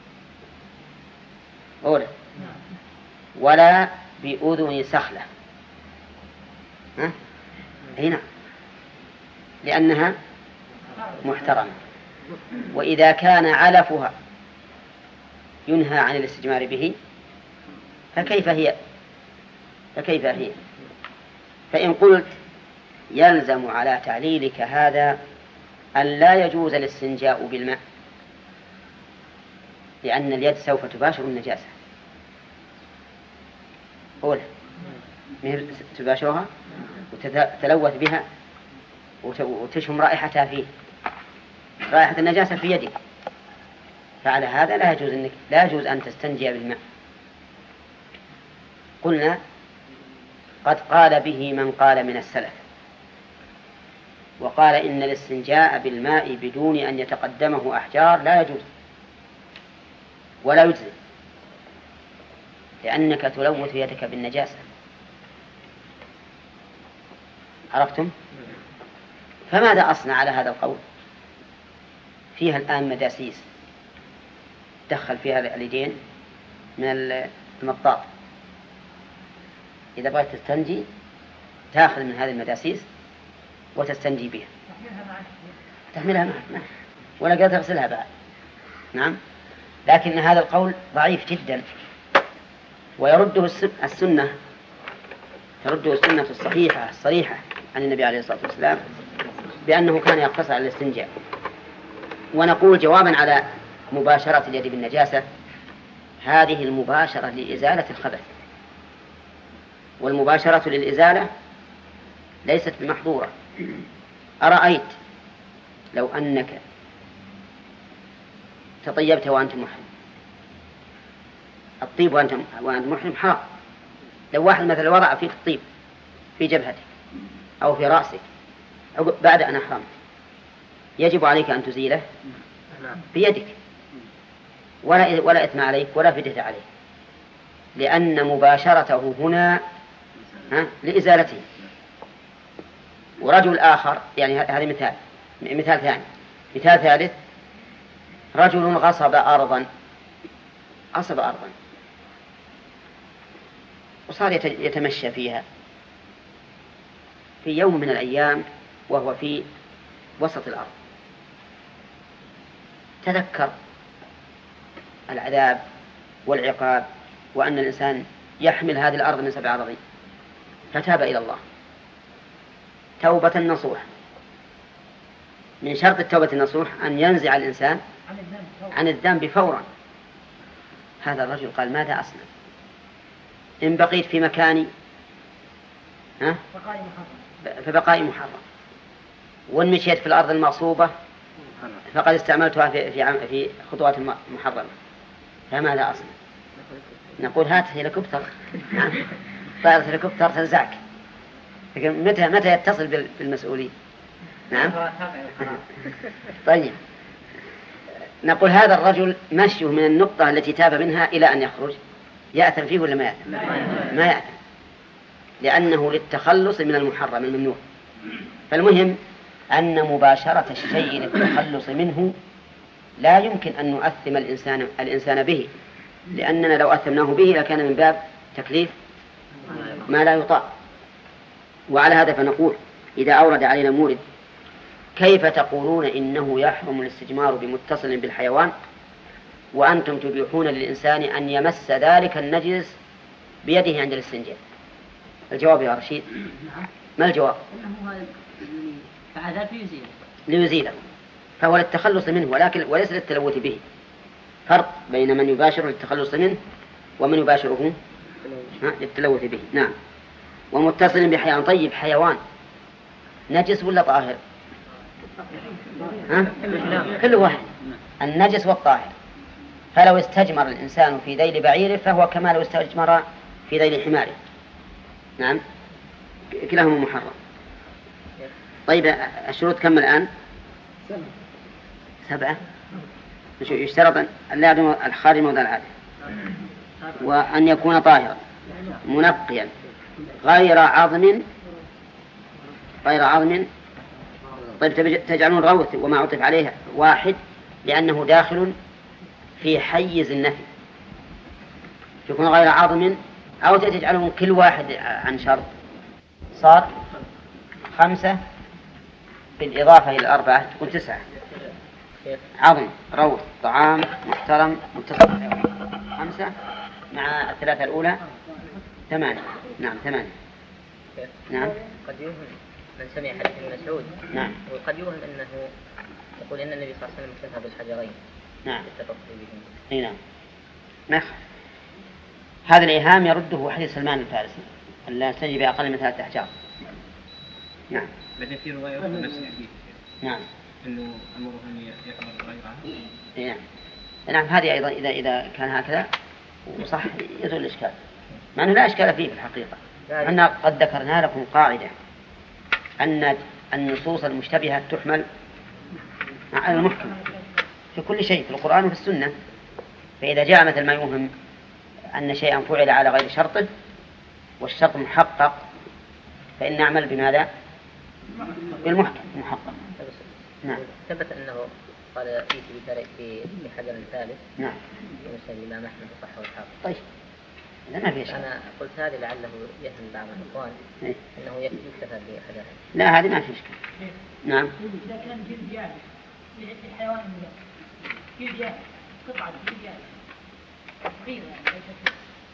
أولا، ولا بأذن سخلة، ها؟ هنا لأنها محترمة. وإذا كان علفها ينهى عن الاستجمار به فكيف هي فكيف هي فإن قلت يلزم على تعليلك هذا أن لا يجوز الاستنجاء بالماء، لأن اليد سوف تباشر النجاسة أولا، تباشرها وتتلوث بها وتشم رائحتها فيه، رائحة النجاسة في يدك، فعلى هذا لا يجوز أنك لا يجوز أن تستنجي بالماء. قلنا قد قال به من قال من السلف، وقال إن الاستنجاء بالماء بدون أن يتقدمه أحجار لا يجوز ولا يجزي، لأنك تلوث يدك بالنجاسة. عرفتم؟ فماذا أصنع على هذا القول؟ فيها الآن مداسيس دخل فيها اليدين من المطاط، إذا بغيت تستنجي تأخذ من هذه المداسيس وتستنجي بها، تحملها معك ولا قد تغسلها بعد. نعم، لكن هذا القول ضعيف جدا، ويرده السنة ترده السنة الصحيحة الصريحة عن النبي عليه الصلاة والسلام بأنه كان يقتصر على الاستنجاء. ونقول جوابا على مباشرة اليد بالنجاسة، هذه المباشرة لإزالة الخبث، والمباشرة للإزالة ليست بمحظورة. أرأيت لو أنك تطيبت وأنت محرم، الطيب وأنت وأنت محرم حرام. لو واحد مثلا وضع فيك الطيب في جبهتك أو في رأسك أو بعد أن أحرمت، يجب عليك أن تزيله بيدك، ولا ولا إثم عليك ولا فدية عليك. لأن مباشرته هنا لإزالته. ورجل آخر، يعني هذا مثال مثال ثاني. مثال ثالث: رجل غصب أرضا غصب أرضا وصار يتمشى فيها في يوم من الأيام وهو في وسط الأرض، تذكر العذاب والعقاب وأن الإنسان يحمل هذه الأرض من سبع أراضين، فتاب إلى الله توبة نصوح. من شرط التوبة النصوح أن ينزع الإنسان عن الذنب فورا. هذا الرجل قال: ماذا أصنع إن بقيت في مكاني ها؟ فبقائي محرم، وإن مشيت في الأرض المغصوبة فقد استعملتها في في في خطوات محرمة، فماذا أصنع؟ نقول: هات هليكوبتر طائرة هليكوبتر تنزعك. لكن متى متى يتصل بالمسؤولين؟ نعم. طيب، نقول هذا الرجل مشيه من النقطة التي تاب منها إلى أن يخرج يأثم فيه ولا ما يأثم؟ ما يأثم، لأنه للتخلص من المحرم الممنوع. فالمهم أن مباشرة الشيء للتخلص منه لا يمكن أن نؤثم الإنسان الإنسان به، لأننا لو أثمناه به لكان من باب تكليف ما لا يطاق. وعلى هذا فنقول: إذا أورد علينا مورد: كيف تقولون إنه يحرم الاستجمار بمتصل بالحيوان وأنتم تبيحون للإنسان أن يمس ذلك النجس بيده عند الاستنجاء؟ الجواب يا رشيد، ما الجواب؟ ليزيله، فهو للتخلص منه ولكن وليس للتلوث به. فرق بين من يباشر للتخلص منه ومن يباشره للتلوث به. نعم. ومتصل بحيوان. طيب، حيوان نجس ولا طاهر؟ ها؟ كل واحد، النجس والطاهر. فلو استجمر الإنسان في ذيل بعيره فهو كما لو استجمر في ذيل حماره. نعم، كلاهما محرم. طيب، الشروط كم الآن؟ سبعة. يشترط أن لا يعدم الخارج موضع العادة، وأن يكون طاهرا منقيا غير عظم غير عظم. طيب، تجعلون روث وما عطف عليه واحد لأنه داخل في حيز النفي، يكون غير عظم، أو تجعلون كل واحد عن شرط، صار خمسة بالإضافة إلى الأربعة تكون تسعة. عظم، روث، طعام محترم، متصل خمسة مع الثلاثة الأولى ثمانية. نعم، ثمانية. نعم. قد يوهم من سمع حديث ابن مسعود. نعم. وقد يوهم أنه يقول إن النبي صلى الله عليه وسلم اكتفى بالحجرين. نعم. بالتفقه بهم. اي نعم. ما يخالف. هذا الإيهام يرده حديث سلمان الفارسي: أن لا تجب بأقل من ثلاثة أحجار. نعم. بعدين في رواية نفس الحديث. نعم. إنه أمره أن يحمل غيرها. نعم. نعم، هذه أيضا إذا إذا كان هكذا وصح يزول الإشكال، مع أنه لا إشكال فيه في الحقيقة. أن قد ذكرنا لكم قاعدة أن النصوص المشتبهة تحمل على المحكم في كل شيء في القرآن وفي السنة. فإذا جاء مثل ما يوهم أن شيئا فعل على غير شرطه والشرط محقق فإن نعمل بماذا؟ بالمحكم المحقق. نعم. ثبت أنه قال يأتي بحجر ثالث. نعم. يمثل الإمام أحمد الصحة والحافظ. طيب، لا ما في شيء. أنا قلت هذه لعله يهم بعض الإخوان إيه؟ أنه يكتفى بحجر. لا، هذه ما في شيء. نعم. إذا كان جلد جاهز للحيوان المذكر، جلد جاهز، قطعة جلد جاهز صغيرة يعني ليست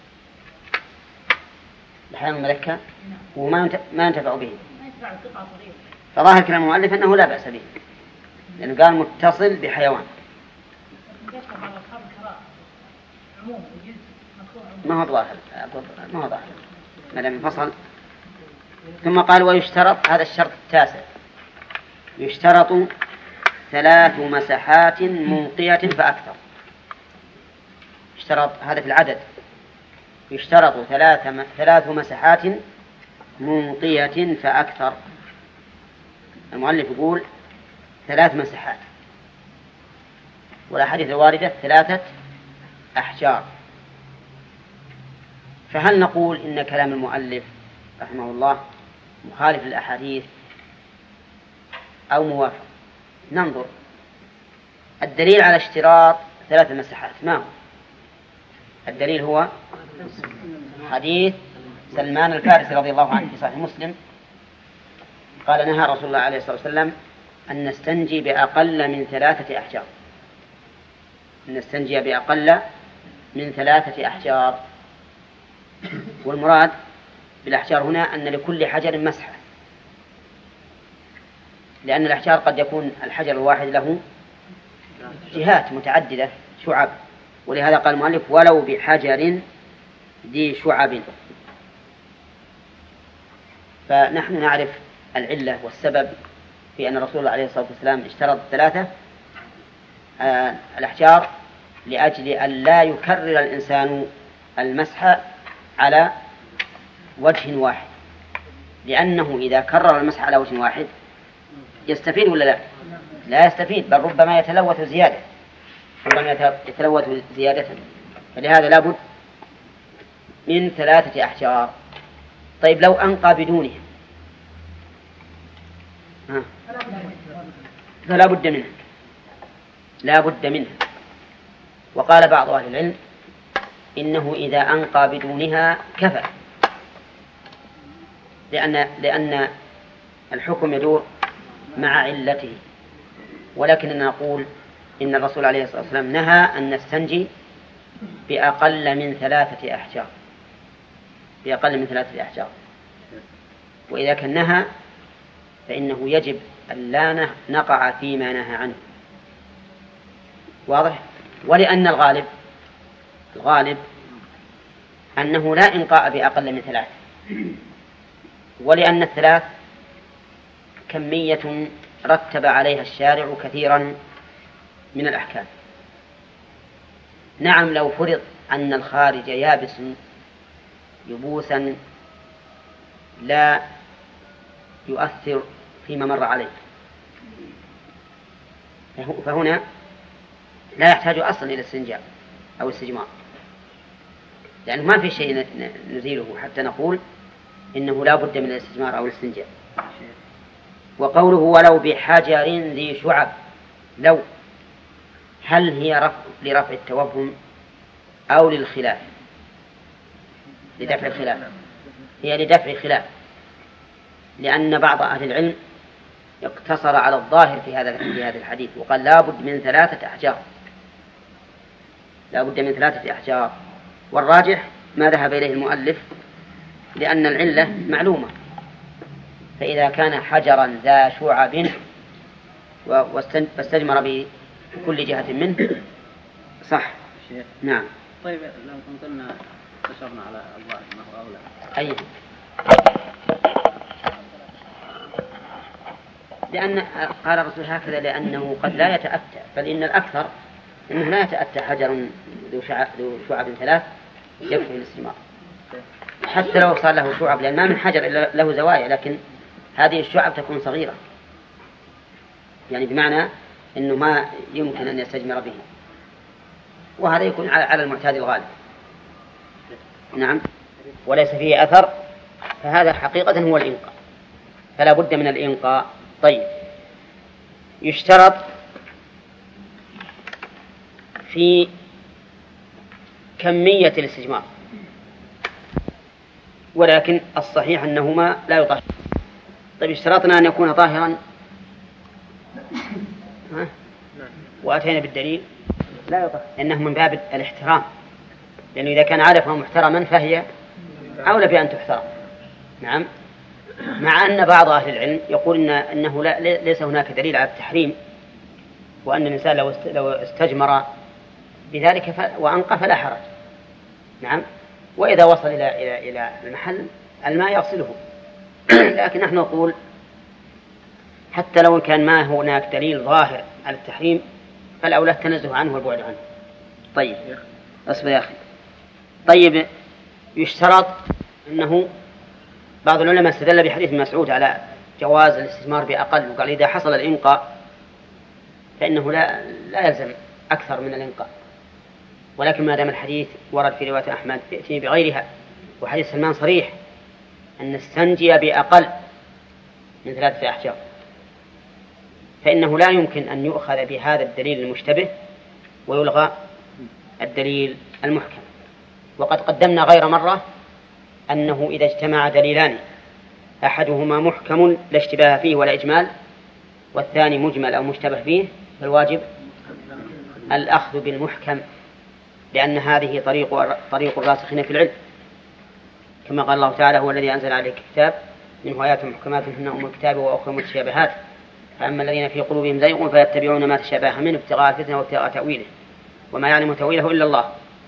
الحيوان المذكر وما ينتفع ما ينتفع به. ما ينفع قطعة صغيرة. فظاهر كلام المؤلف أنه لا بأس به، لأنه قال متصل بحيوان. ما هو ظاهر، ما هو ظاهر ما دام انفصل. ثم قال: ويشترط، هذا الشرط التاسع، يشترط ثلاث مسحات منقية فأكثر. اشترط هذا في العدد، يشترط ثلاث ثلاث مسحات منقية فأكثر. المؤلف يقول ثلاث مسحات، والأحاديث الواردة ثلاثة أحجار. فهل نقول إن كلام المؤلف رحمه الله مخالف للأحاديث أو موافق؟ ننظر. الدليل على اشتراط ثلاث مساحات ما هو؟ الدليل هو حديث سلمان الفارسي رضي الله عنه في صحيح مسلم قال نهى رسول الله عليه الصلاة والسلام أن نستنجي بأقل من ثلاثة أحجار، أن نستنجي بأقل من ثلاثة أحجار. والمراد بالأحجار هنا أن لكل حجر مسحة، لأن الأحجار قد يكون الحجر الواحد له جهات متعددة شعب، ولهذا قال المؤلف ولو بحجر ذي شعب. فنحن نعرف العلة والسبب في أن رسول الله عليه الصلاة والسلام اشترط ثلاثة آه الأحجار لأجل أن لا يكرر الإنسان المسح على وجه واحد، لأنه إذا كرر المسح على وجه واحد يستفيد ولا لا؟ لا يستفيد، بل ربما يتلوث زيادة، ربما يتلوث زيادة. فلهذا لابد من ثلاثة أحجار. طيب لو أنقى بدونه ها. فلا بد منه، لا بد منه. وقال بعض أهل العلم إنه إذا أنقى بدونها كفى، لأن لأن الحكم يدور مع علته. ولكننا نقول إن الرسول عليه الصلاة والسلام نهى أن نستنجي بأقل من ثلاثة أحجار، بأقل من ثلاثة أحجار. وإذا كان نهى فإنه يجب أن لا نقع فيما نهى عنه. واضح؟ ولأن الغالب الغالب أنه لا إنقاء بأقل من ثلاث، ولأن الثلاث كمية رتب عليها الشارع كثيرا من الأحكام. نعم لو فرض أن الخارج يابس يبوسا لا يؤثر فيما مر عليه، فهنا لا يحتاج أصلا إلى الاستنجاء أو الاستجمار، لأنه ما في شيء نزيله حتى نقول إنه لا بد من الاستجمار أو الاستنجاء. وقوله ولو بحجر ذي شعب، لو هل هي رفع لرفع التوهم أو للخلاف؟ لدفع الخلاف، هي لدفع الخلاف، لأن بعض أهل العلم اقتصر على الظاهر في هذا في هذا الحديث وقال لا بد من ثلاثة أحجار، لا بد من ثلاثة أحجار. والراجح ما ذهب إليه المؤلف، لأن العلة معلومة، فإذا كان حجرا ذا شعب واستجمر بكل جهة منه صح. نعم. طيب لو قلنا قصرنا على الظاهر ما هو أولى؟ أي لأن قال الرسول هكذا لأنه قد لا يتأتى، بل إن الأكثر أنه لا يتأتى حجر ذو شعب, ذو شعب ثلاث يكفي الاستجمار، حتى لو صار له شعب، لأن ما من حجر إلا له زوايا، لكن هذه الشعب تكون صغيرة، يعني بمعنى أنه ما يمكن أن يستجمر به، وهذا يكون على المعتاد الغالب. نعم. وليس فيه أثر، فهذا حقيقة هو الإنقاء، فلا بد من الإنقاء. طيب يشترط في كمية الاستجمار، ولكن الصحيح أنهما لا يطهر. طيب اشترطنا أن يكون طاهرا ها؟ وأتينا بالدليل لا يطهر، إنه من باب الاحترام، لأنه إذا كان عارفه محترما فهي أولى بأن تحترم. نعم. مع أن بعض أهل العلم يقول إن أنه لا ليس هناك دليل على التحريم، وأن الإنسان لو استجمر بذلك ف... وأنقى فلا حرج. نعم. وإذا وصل إلى إلى إلى المحل الماء يغسله. لكن نحن نقول حتى لو كان ما هناك دليل ظاهر على التحريم فالأولى التنزه عنه والبعد عنه. طيب أصبر يا أخي. طيب يشترط أنه بعض العلماء استدل بحديث مسعود على جواز الاستثمار بأقل، وقال إذا حصل الإنقاء فإنه لا لا يلزم أكثر من الإنقاء، ولكن ما دام الحديث ورد في رواية أحمد ائتني بغيرها وحديث سلمان صريح أن نستنجي بأقل من ثلاثة أحجار، فإنه لا يمكن أن يؤخذ بهذا الدليل المشتبه ويلغى الدليل المحكم. وقد قدمنا غير مرة أنه إذا اجتمع دليلان أحدهما محكم لا اشتباه فيه ولا إجمال، والثاني مجمل أو مشتبه فيه، فالواجب الأخذ بالمحكم، لأن هذه طريق طريق الراسخين في العلم، كما قال الله تعالى: هو الذي أنزل عليك الكتاب منه آيات محكمات هن أم الكتاب وأخرى متشابهات، فأما الذين في قلوبهم زيغ فيتبعون ما تشابه منه ابتغاء الفتنة وابتغاء تأويله وما يعلم تأويله إلا الله.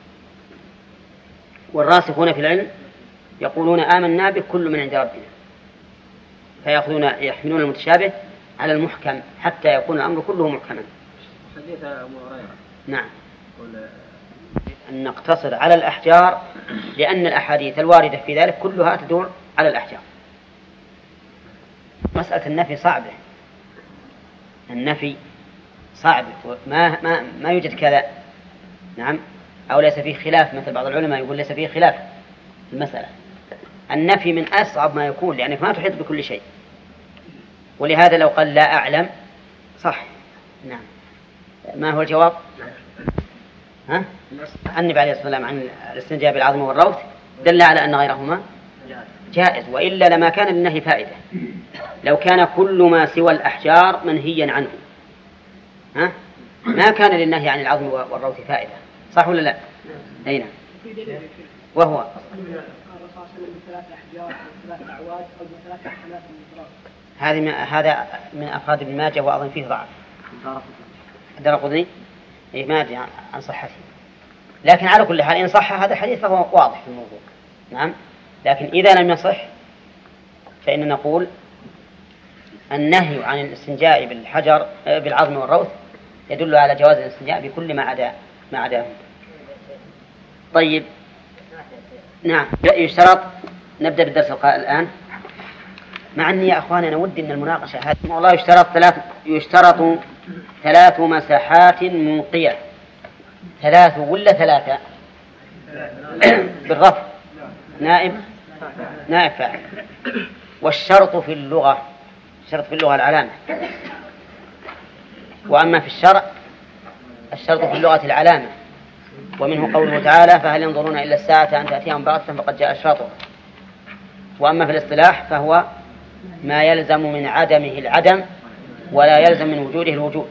والراسخون في العلم يقولون آمنا بكل من عند ربنا، فيأخذون يحملون المتشابه على المحكم حتى يكون الأمر كله محكما. حديث أبو هريرة نعم، أن نقتصر على الأحجار، لأن الأحاديث الواردة في ذلك كلها تدور على الأحجار. مسألة النفي صعبة، النفي صعب، ما ما ما يوجد كذا. نعم، أو ليس فيه خلاف، مثل بعض العلماء يقول ليس فيه خلاف في المسألة. النفي من أصعب ما يكون، لأنك ما تحيط بكل شيء، ولهذا لو قال لا أعلم صح. نعم، ما هو الجواب؟ ها؟ النبي عليه الصلاة والسلام عن الاستنجاء بالعظم والروث دل على أن غيرهما جائز، وإلا لما كان للنهي فائدة. لو كان كل ما سوى الأحجار منهيا عنه، ها؟ ما كان للنهي عن العظم والروث فائدة، صح ولا لا؟ أي نعم. وهو هذه من هذا من أفراد ابن ماجه، وأظن فيه ضعف. الدارقطني إيه ما أدري عن صحته، لكن على كل حال إن صح هذا الحديث فهو واضح في الموضوع. نعم، لكن إذا لم يصح فإن نقول النهي عن الاستنجاء بالحجر بالعظم والروث يدل على جواز الاستنجاء بكل ما عدا ما عداه. طيب، نعم، يشترط. نبدأ بالدرس الآن، مع أني يا أخواني أنا ودي أن المناقشة هذه والله يشترط ثلاث يشترط ثلاث مساحات منقية. ثلاث ولا ثلاثة؟ بالرفع نائب نائب فاعل. والشرط في اللغة الشرط في اللغة العلامة، وأما في الشرع الشرط في اللغة العلامة، ومنه قوله تعالى: فهل ينظرون إلا الساعة أن تأتيهم بغتة فقد جاء أشراطها. وأما في الاصطلاح فهو ما يلزم من عدمه العدم ولا يلزم من وجوده الوجود.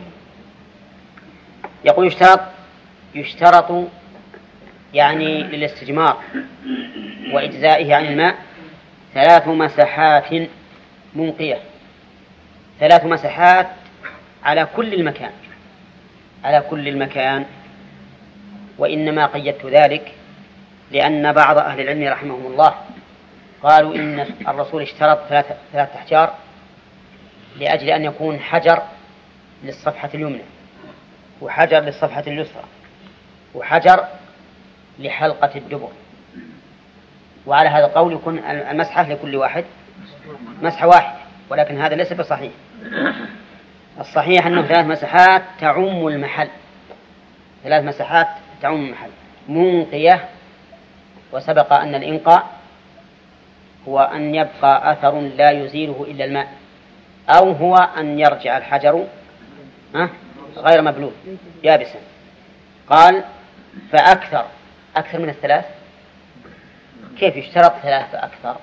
يقول يشترط يشترط يعني للاستجمار وإجزائه عن الماء ثلاث مساحات منقية، ثلاث مساحات على كل المكان على كل المكان. وإنما قيدت ذلك لأن بعض أهل العلم رحمهم الله قالوا إن الرسول اشترط ثلاثة ثلاثة أحجار لأجل أن يكون حجر للصفحة اليمنى، وحجر للصفحة اليسرى، وحجر لحلقة الدبر. وعلى هذا القول يكون المسحة لكل واحد مسحة واحدة، ولكن هذا ليس بصحيح. الصحيح أنه ثلاث مسحات تعم المحل ثلاث مسحات تعم المحل منقية. وسبق أن الإنقاء هو أن يبقى أثر لا يزيله إلا الماء، أو هو أن يرجع الحجر غير مبلول يابسا. قال فأكثر أكثر من الثلاث. كيف يشترط ثلاث فأكثر؟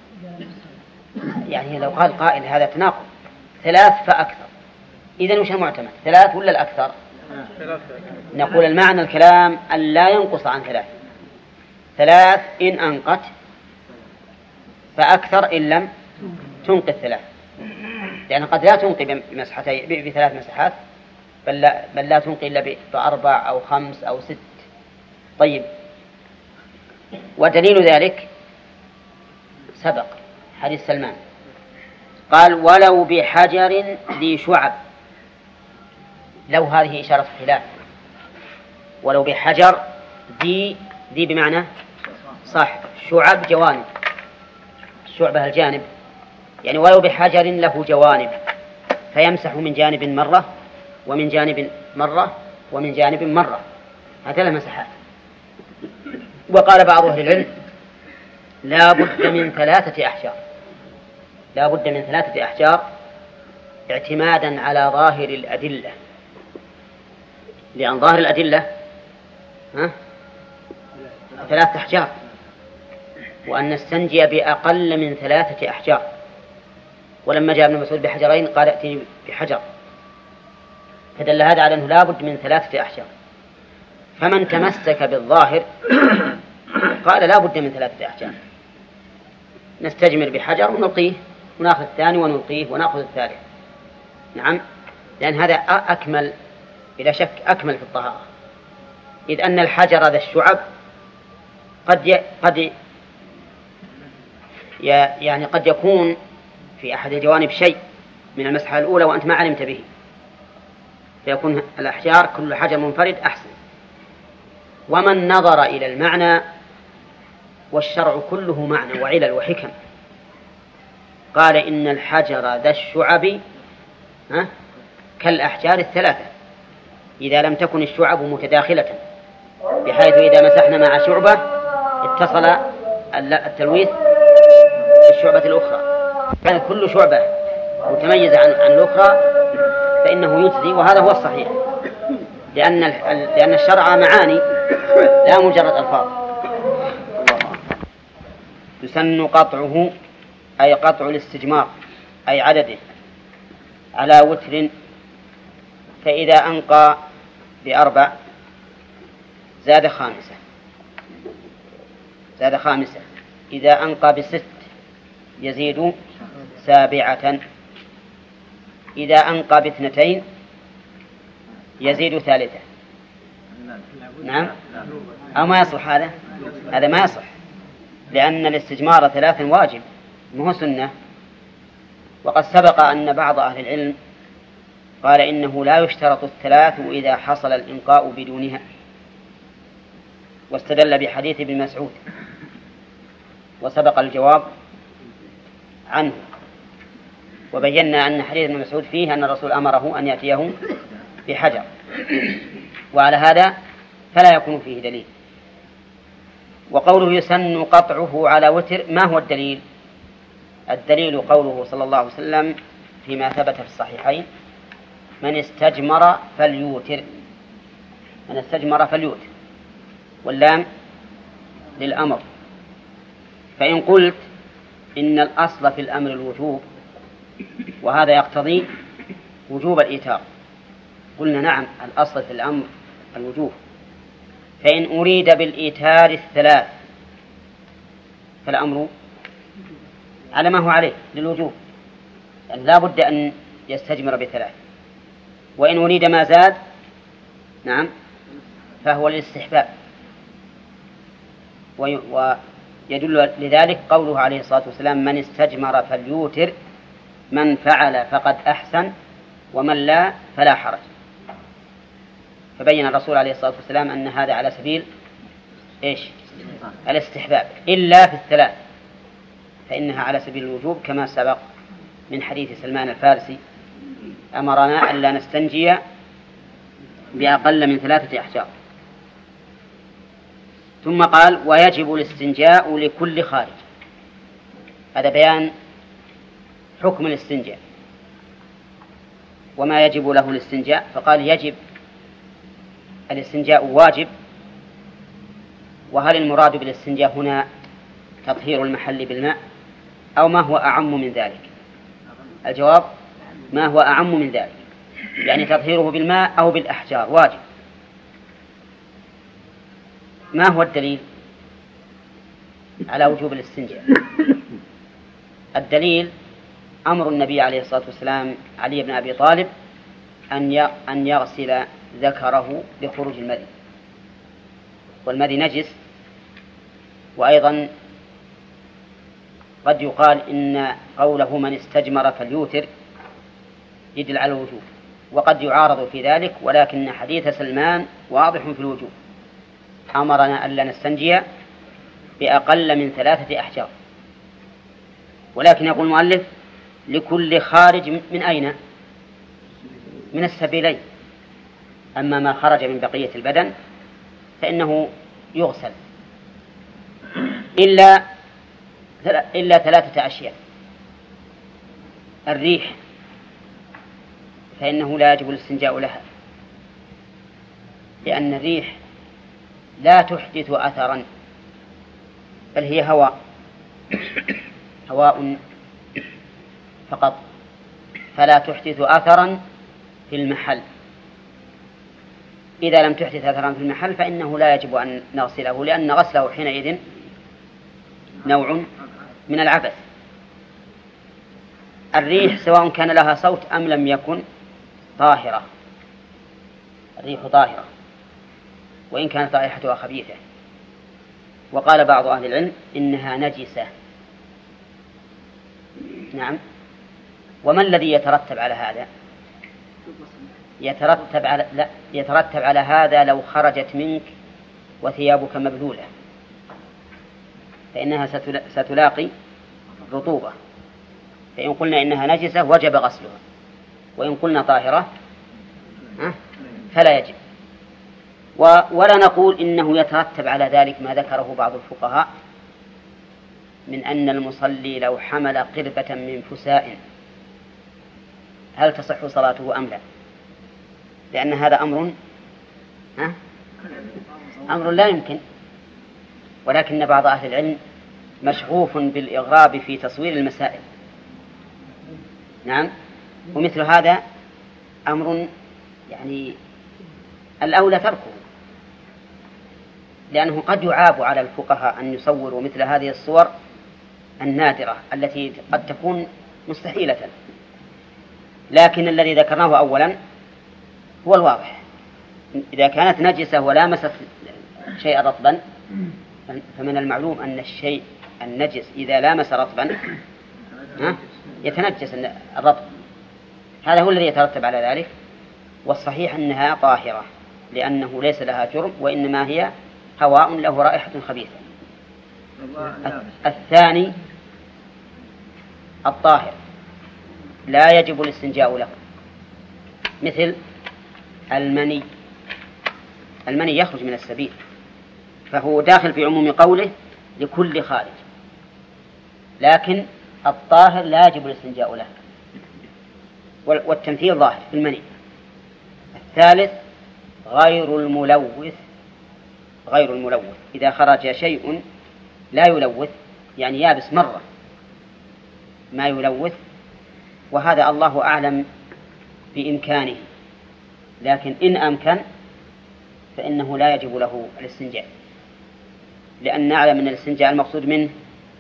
يعني لو قال قائل هذا تناقض، ثلاث فأكثر، إذن وش المعتمد؟ ثلاث ولا الأكثر؟ نقول المعنى الكلام أن لا ينقص عن ثلاث. ثلاث إن أنقت، فأكثر إن لم تنقذ ثلاث، لأن قد لا تنقي بمسحتين بثلاث مسحات، بل لا, بل لا تنقي إلا بأربع أو خمس أو ست. طيب، ودليل ذلك سبق حديث سلمان، قال ولو بحجر ذي شعب. لو هذه إشارة خلاف، ولو بحجر ذي ذي بمعنى صح، شعب جوانب، الشعبة الجانب، يعني ولو بحجر له جوانب فيمسح من جانب مرة ومن جانب مرة ومن جانب مرة، هذه المسحات. وقال بعض أهل العلم لا بد من ثلاثة أحجار، لا بد من ثلاثة أحجار اعتمادا على ظاهر الأدلة، لأن ظاهر الأدلة ها؟ ثلاثة أحجار، وأن نستنجي بأقل من ثلاثة أحجار. ولما جاء ابن مسعود بحجرين قال ائتني بحجر، فدل هذا على أنه لا بد من ثلاثة أحجار. فمن تمسك بالظاهر قال لا بد من ثلاثة أحجار، نستجمر بحجر ونلقيه ونأخذ الثاني ونلقيه ونأخذ الثالث. نعم، لأن هذا أكمل بلا شك، أكمل في الطهارة، إذ أن الحجر ذا الشعب قد ي... قد ي... يعني قد يكون في أحد الجوانب شيء من المسحة الأولى وأنت ما علمت به، فيكون الأحجار كل حجر منفرد أحسن. ومن نظر إلى المعنى، والشرع كله معنى وعلل وحكم، قال إن الحجر ذا الشعب ها كالأحجار الثلاثة إذا لم تكن الشعب متداخلة، بحيث إذا مسحنا مع شعبة اتصل التلويث بالشعبة الأخرى، كانت كل شعبة متميزة عن, عن الأخرى فإنه يجزي، وهذا هو الصحيح، لأن لأن الشرع معاني لا مجرد ألفاظ. يسن قطعه أي قطع الاستجمار أي عدده على وتر، فإذا أنقى بأربع زاد خامسة، زاد خامسة. إذا أنقى بست يزيد سابعة. إذا أنقى باثنتين يزيد ثالثة. نعم، أو ما يصلح هذا، هذا ما يصلح، لأن الاستجمار ثلاث واجب مو سنة. وقد سبق أن بعض أهل العلم قال إنه لا يشترط الثلاث إذا حصل الإنقاء بدونها، واستدل بحديث ابن مسعود، وسبق الجواب عنه، وبينا أن حديث ابن مسعود فيه أن الرسول أمره أن يأتيه بحجر، وعلى هذا فلا يكون فيه دليل. وقوله يسن قطعه على وتر، ما هو الدليل؟ الدليل قوله صلى الله عليه وسلم فيما ثبت في الصحيحين: من استجمر فليوتر، من استجمر فليوتر، واللام للأمر. فإن قلت إن الأصل في الأمر الوجوب وهذا يقتضي وجوب الإيتار، قلنا نعم الأصل في الأمر الوجوب، فإن أريد بالإيتار الثلاث فالأمر على ما هو عليه للوجوب، يعني لا بد أن يستجمر بثلاث. وإن أريد ما زاد نعم فهو للاستحباب. ويدل لذلك قوله عليه الصلاة والسلام: من استجمر فليوتر، من فعل فقد أحسن ومن لا فلا حرج. فبين الرسول عليه الصلاة والسلام أن هذا على سبيل إيش؟ الاستحباب، إلا في الثلاث فإنها على سبيل الوجوب، كما سبق من حديث سلمان الفارسي: أمرنا ألا نستنجي بأقل من ثلاثة أحجار. ثم قال: ويجب الاستنجاء لكل خارج. هذا بيان حكم الاستنجاء وما يجب له الاستنجاء. فقال: يجب الاستنجاء واجب. وهل المراد بالاستنجاء هنا تطهير المحل بالماء أو ما هو أعم من ذلك؟ الجواب: ما هو أعم من ذلك، يعني تطهيره بالماء أو بالأحجار واجب. ما هو الدليل على وجوب الاستنجاء؟ الدليل أمر النبي عليه الصلاة والسلام علي بن أبي طالب أن يغسل ذكره لخروج المذي، والمذي نجس. وأيضا قد يقال إن قوله من استجمر فليوتر يدل على الوجوب، وقد يعارض في ذلك، ولكن حديث سلمان واضح في الوجوب: أمرنا ألا نستنجي بأقل من ثلاثة أحجار. ولكن يقول المؤلف: لكل خارج من أين؟ من السبيلين. أما ما خرج من بقية البدن فإنه يغسل، إلا إلا ثلاثة أشياء. الريح فإنه لا يجب الاستنجاء لها، لأن الريح لا تحدث أثرا، بل هي هواء هواء فقط، فلا تحدث أثرا في المحل. إذا لم تحدث أثرا في المحل فإنه لا يجب أن نغسله، لأن غسله حينئذ نوع من العبث. الريح سواء كان لها صوت أم لم يكن طاهرة، الريح طاهرة وإن كانت رائحتها خبيثة. وقال بعض أهل العلم إنها نجسة. نعم. وما الذي يترتب على هذا؟ يترتب على لا يترتب على هذا لو خرجت منك وثيابك مبلولة فإنها ستلاقي رطوبة، فإن قلنا إنها نجسة وجب غسلها، وإن قلنا طاهرة فلا يجب. ولا نقول إنه يترتب على ذلك ما ذكره بعض الفقهاء من أن المصلي لو حمل قربة من فساء هل تصح صلاته أم لا، لأن هذا أمر ها؟ أمر لا يمكن. ولكن بعض أهل العلم مشغوف بالإغراب في تصوير المسائل. نعم. ومثل هذا أمر يعني الأولى تركه، لأنه قد يعاب على الفقهاء أن يصوروا مثل هذه الصور النادرة التي قد تكون مستحيلة. لكن الذي ذكرناه أولا هو الواضح، إذا كانت نجسة ولامست شيء رطبا فمن المعلوم أن الشيء النجس إذا لامس رطبا يتنجس الرطب، هذا هو الذي يترتب على ذلك. والصحيح أنها طاهرة لأنه ليس لها جرم، وإنما هي هواء له رائحة خبيثة. الثاني الطاهر لا يجب الاستنجاء له، مثل المني. المني يخرج من السبيل فهو داخل في عموم قوله لكل خارج، لكن الطاهر لا يجب الاستنجاء له، والتمثيل ظاهر في المني. الثالث غير الملوث. غير الملوث إذا خرج شيء لا يلوث، يعني يابس مرة ما يلوث، وهذا الله أعلم بإمكانه، لكن إن أمكن فإنه لا يجب له الاستنجاء، لأن نعلم أن الاستنجاء المقصود منه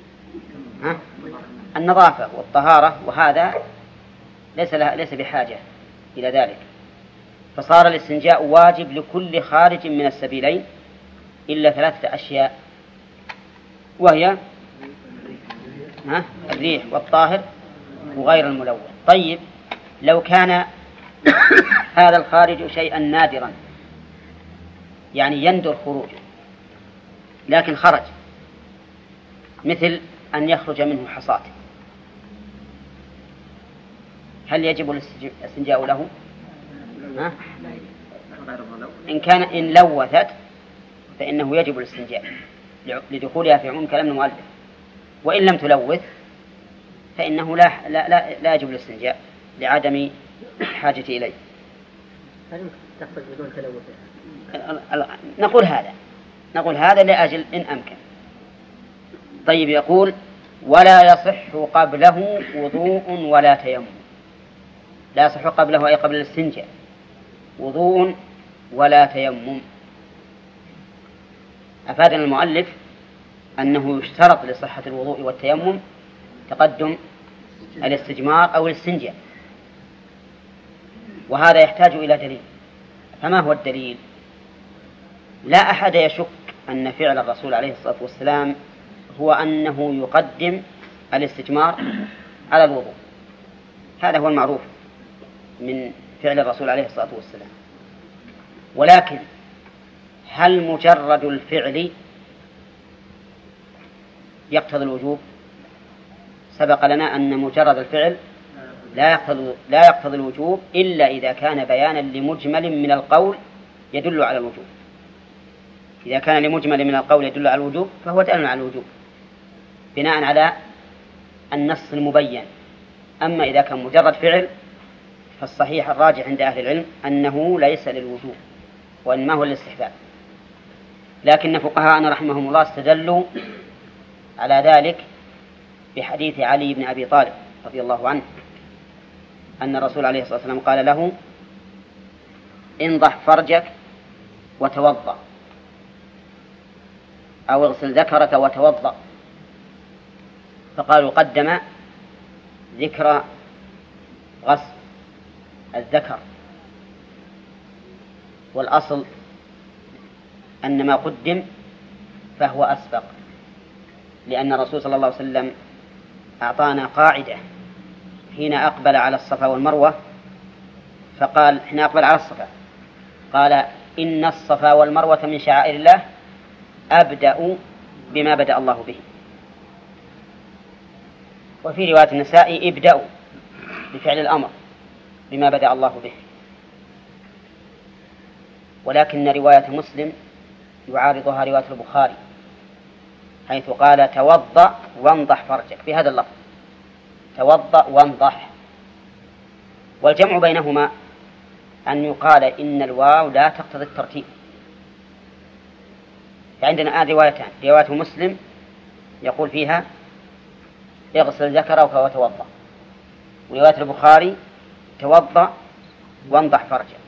النظافة والطهارة، وهذا ليس لها ليس بحاجة إلى ذلك. فصار الاستنجاء واجب لكل خارج من السبيلين إلا ثلاثة أشياء، وهي ها الريح والطاهر وغير الملوث. طيب لو كان هذا الخارج شيئا نادرا، يعني يندر خروجه لكن خرج، مثل أن يخرج منه حصاة، هل يجب الاستنجاء له؟ ها؟ إن كان إن لوثت فإنه يجب الاستنجاء لدخولها في عموم كلام المؤلف، وإن لم تلوث فإنه لا لا لا, لا يجب الاستنجاء لعدم حاجة إليه. هل تخرج بدون تلوث؟ نقول هذا نقول هذا لأجل إن أمكن. طيب يقول ولا يصح قبله وضوء ولا تيمم. لا يصح قبله أي قبل الاستنجاء وضوء ولا تيمم. أفادنا المؤلف أنه يشترط لصحة الوضوء والتيمم تقدم الاستجمار أو الاستنجاء، وهذا يحتاج إلى دليل. فما هو الدليل؟ لا أحد يشك أن فعل الرسول عليه الصلاة والسلام هو أنه يقدم الاستجمار على الوضوء، هذا هو المعروف من فعل الرسول عليه الصلاة والسلام. ولكن هل مجرد الفعل يقتضي الوجوب؟ سبق لنا أن مجرد الفعل لا يقتضي لا يقتضي الوجوب إلا إذا كان بيانا لمجمل من القول يدل على الوجوب. إذا كان لمجمل من القول يدل على الوجوب فهو دال على الوجوب بناء على النص المبين. أما إذا كان مجرد فعل فالصحيح الراجح عند أهل العلم أنه ليس للوجوب وإنما هو للاستحباب. لكن فقهاءنا رحمهم الله استدلوا على ذلك بحديث علي بن أبي طالب رضي الله عنه أن الرسول عليه الصلاة والسلام قال له: انضح فرجك وتوضأ، أو اغسل ذكرك وتوضأ. فقالوا قدم ذكر غسل الذكر، والأصل أن ما قدم فهو أسبق، لأن الرسول صلى الله عليه وسلم أعطانا قاعدة حين أقبل على الصفا والمروة، فقال حين أقبل على الصفا قال: إن الصفا والمروة من شعائر الله، أبدأ بما بدأ الله به. وفي رواية النساء: ابدأوا بفعل الأمر بما بدأ الله به. ولكن رواية مسلم يعارضها رواية البخاري، حيث قال: توضأ وانضح فرجك، بهذا اللفظ: توضأ وانضح. والجمع بينهما أن يقال إن الواو لا تقتضي الترتيب. فعندنا الآن روايتان: رواية مسلم يقول فيها: اغسل ذكرك وتوضأ، ورواية البخاري: توضأ وانضح فرجك،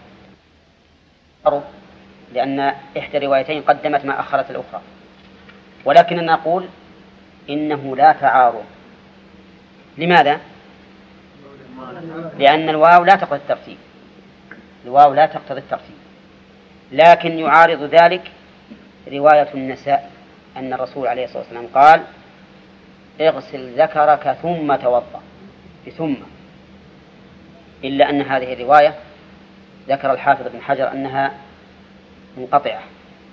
لأن إحدى الروايتين قدمت ما أخرت الأخرى. ولكننا نقول إنه لا تعارض. لماذا؟ لأن الواو لا تقتضي الترتيب، الواو لا تقتضي الترتيب. لكن يعارض ذلك رواية النساء أن الرسول عليه الصلاة والسلام قال: اغسل ذكرك ثم توضأ، بثم. إلا أن هذه الرواية ذكر الحافظ بن حجر أنها منقطعة،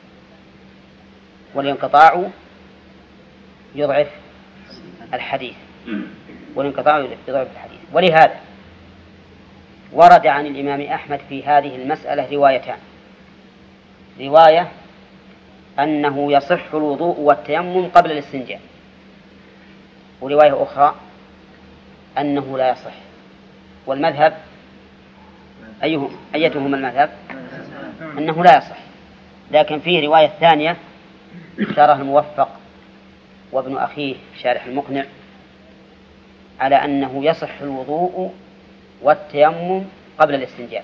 والانقطاع يضعف الحديث، والانقطاع يضعف الحديث. ولهذا ورد عن الإمام أحمد في هذه المسألة روايتان: رواية أنه يصح الوضوء والتيمم قبل الاستنجاء، ورواية أخرى أنه لا يصح. والمذهب أيهم أيتهما المذهب؟ أنه لا يصح. لكن فيه رواية ثانية اختارها الموفق وابن أخيه شارح المقنع على أنه يصح الوضوء والتيمم قبل الاستنجاء.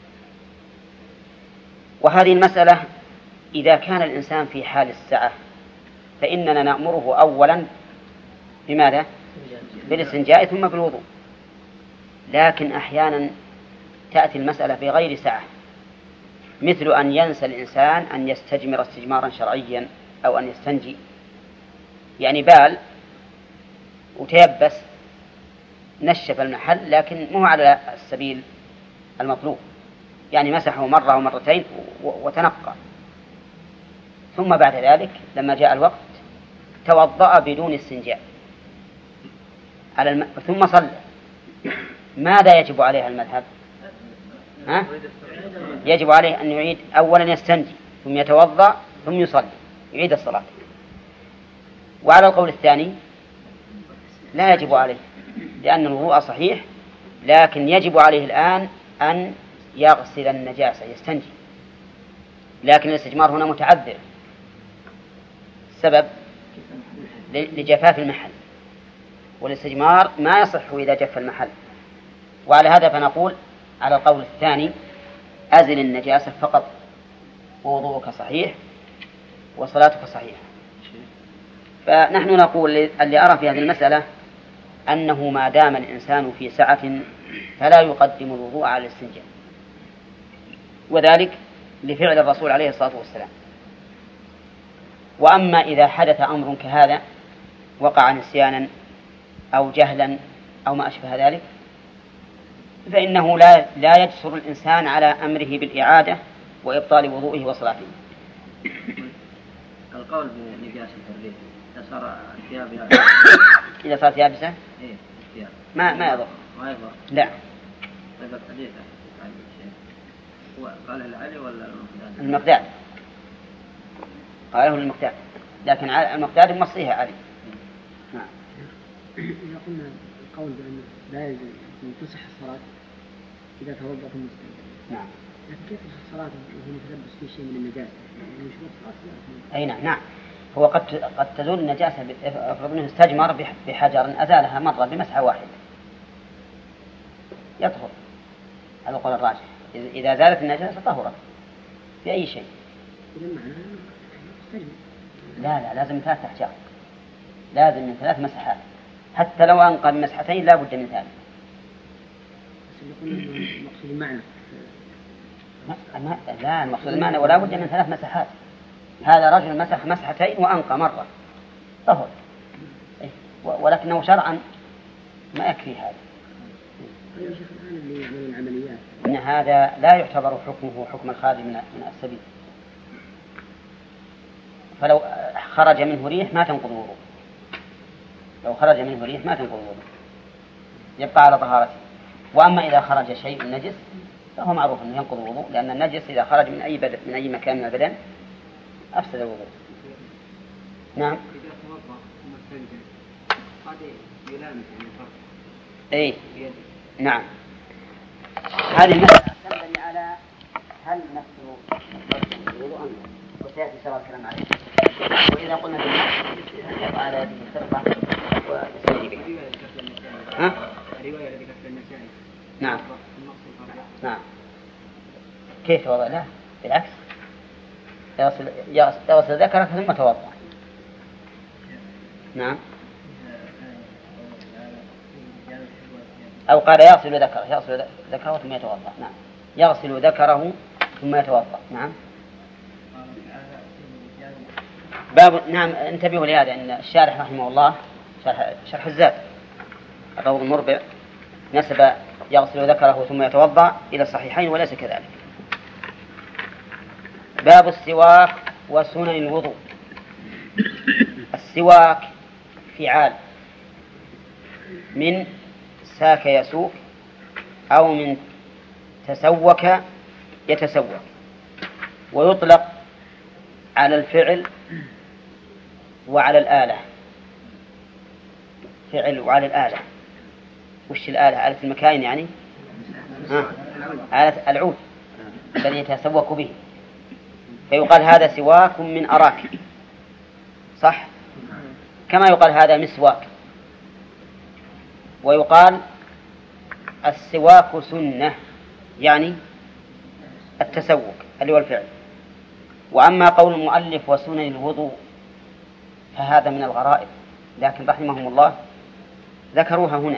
وهذه المسألة إذا كان الإنسان في حال السعة فإننا نأمره أولا بماذا؟ بالاستنجاء ثم بالوضوء. لكن أحيانا تأتي المسألة بغير سعة، مثل أن ينسى الإنسان أن يستجمر استجمارا شرعيا، أو أن يستنجي، يعني بال وتيبس نشف المحل لكن مو على السبيل المطلوب، يعني مسحه مرة أو مرتين وتنقى، ثم بعد ذلك لما جاء الوقت توضأ بدون استنجاء على الم... ثم صلى. ماذا يجب عليه المذهب؟ ها؟ يجب عليه أن يعيد، أولا يستنجي ثم يتوضأ ثم يصلي، يعيد الصلاة. وعلى القول الثاني لا يجب عليه، لأن الوضوء صحيح، لكن يجب عليه الآن أن يغسل النجاسة، يستنجي. لكن الاستجمار هنا متعذر، السبب لجفاف المحل، والاستجمار ما يصح إذا جف المحل. وعلى هذا فنقول على القول الثاني: أزل النجاسة فقط، ووضوءك صحيح وصلاتك صحيحة. فنحن نقول اللي أرى في هذه المسألة أنه ما دام الإنسان في سعة فلا يقدم الوضوء على الاستنجاء، وذلك لفعل الرسول عليه الصلاة والسلام. وأما إذا حدث أمر كهذا، وقع نسيانا أو جهلا أو ما أشبه ذلك، فإنه لا لا يجسر الإنسان على أمره بالإعادة وإبطال وضوئه وصلاته. القول بنجاسة الريح إذا صار الثياب إذا صارت يابسة إيه الثياب ما ما يضر. ما يضر. لا. طيب الحديث عن الشيء هو قاله العلي ولا المقداد؟ المقداد قاله المقداد، لكن المقداد مصيها علي. نعم. إذا قلنا القول بأن لا يجوز أن تصح الصلاة إذا توضأ المسلم. نعم. لكن كيف تصح الصلاة وهو متلبس في شيء من النجاسة؟ يعني شروط الصلاة. أي نعم نعم. هو قد قد تزول النجاسة افرض انه استجمر بحجر أزالها مرة بمسحة واحدة يطهر. هذا القول الراجح. إذا زالت النجاسة طهرت في أي شيء. لا لا لازم ثلاث أحجار. لازم من ثلاث مسحات. حتى لو أنقى مسحتين لا بد من ثالث. المقصود المعنى. لا المقصود المعنى ولا بد من ثلاث مسحات. هذا رجل مسح مسحتين وأنقى مرة طهر. ولكنه شرعا ما يكفي هذا. إن هذا لا يعتبر حكمه حكم الخارج من السبيل. فلو خرج منه ريح ما تنقض الوضوء. لو خرج منه ريح ما تنقض الوضوء يبقى على طهارته. وأما إذا خرج شيء نجس فهو معروف أنه ينقض الوضوء لأن النجس إذا خرج من أي بدن من أي مكان من البدن أفسد الوضوء. نعم. إذا توضأ مستنجد قد يلامس الفرج. إيه. نعم. هذه المسألة تنبني على هل نفسه الوضوء أم لا وسيأتي شرع الكلام عليه. وإذا قلنا بالنفس يبقى على هذه الفرقة ويستجيب بها. ها؟ الرواية التي كتب النسائي. نعم. نعم. كيف وضع له؟ بالعكس. يغسل يغسل ذكره ثم توضأ. نعم. أو قال يغسل ذكره يغسل ذكره ثم يتوضأ. نعم. يغسل ذكره ثم يتوضأ. نعم. باب نعم انتبهوا لهذا أن الشارح رحمه الله شرح, شرح الزاد الروض المربع نسب يغسل ذكره ثم يتوضأ إلى الصحيحين وليس كذلك. باب السواك وسنن الوضوء. السواك فعال من ساك يسوك أو من تسوك يتسوك ويطلق على الفعل وعلى الآلة. فعل وعلى الآلة. وش الآلة؟ آلة المكاين يعني آه. آلة العود الذي يتسوك به. فيقال هذا سواك من أراك صح كما يقال هذا مسواك. ويقال السواك سنة يعني التسوك اللي هو الفعل. وأما قول المؤلف وسنن الوضوء فهذا من الغرائب لكن رحمهم الله ذكروها هنا.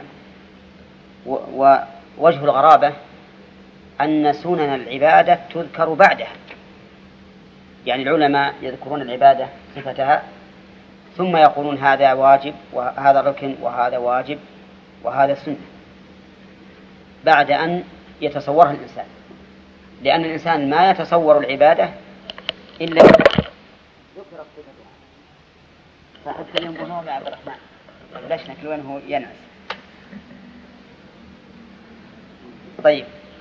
ووجه الغرابة أن سنن العبادة تذكر بعدها. يعني العلماء يذكرون العبادة صفتها ثم يقولون هذا واجب وهذا ركن وهذا واجب وهذا سنة بعد أن يتصورها الإنسان. لأن الإنسان ما يتصور العبادة إلا ذكر صفتها. فحتى اليوم بنوم يا عبد الرحمن ليش نكل وينه ينعس. طيب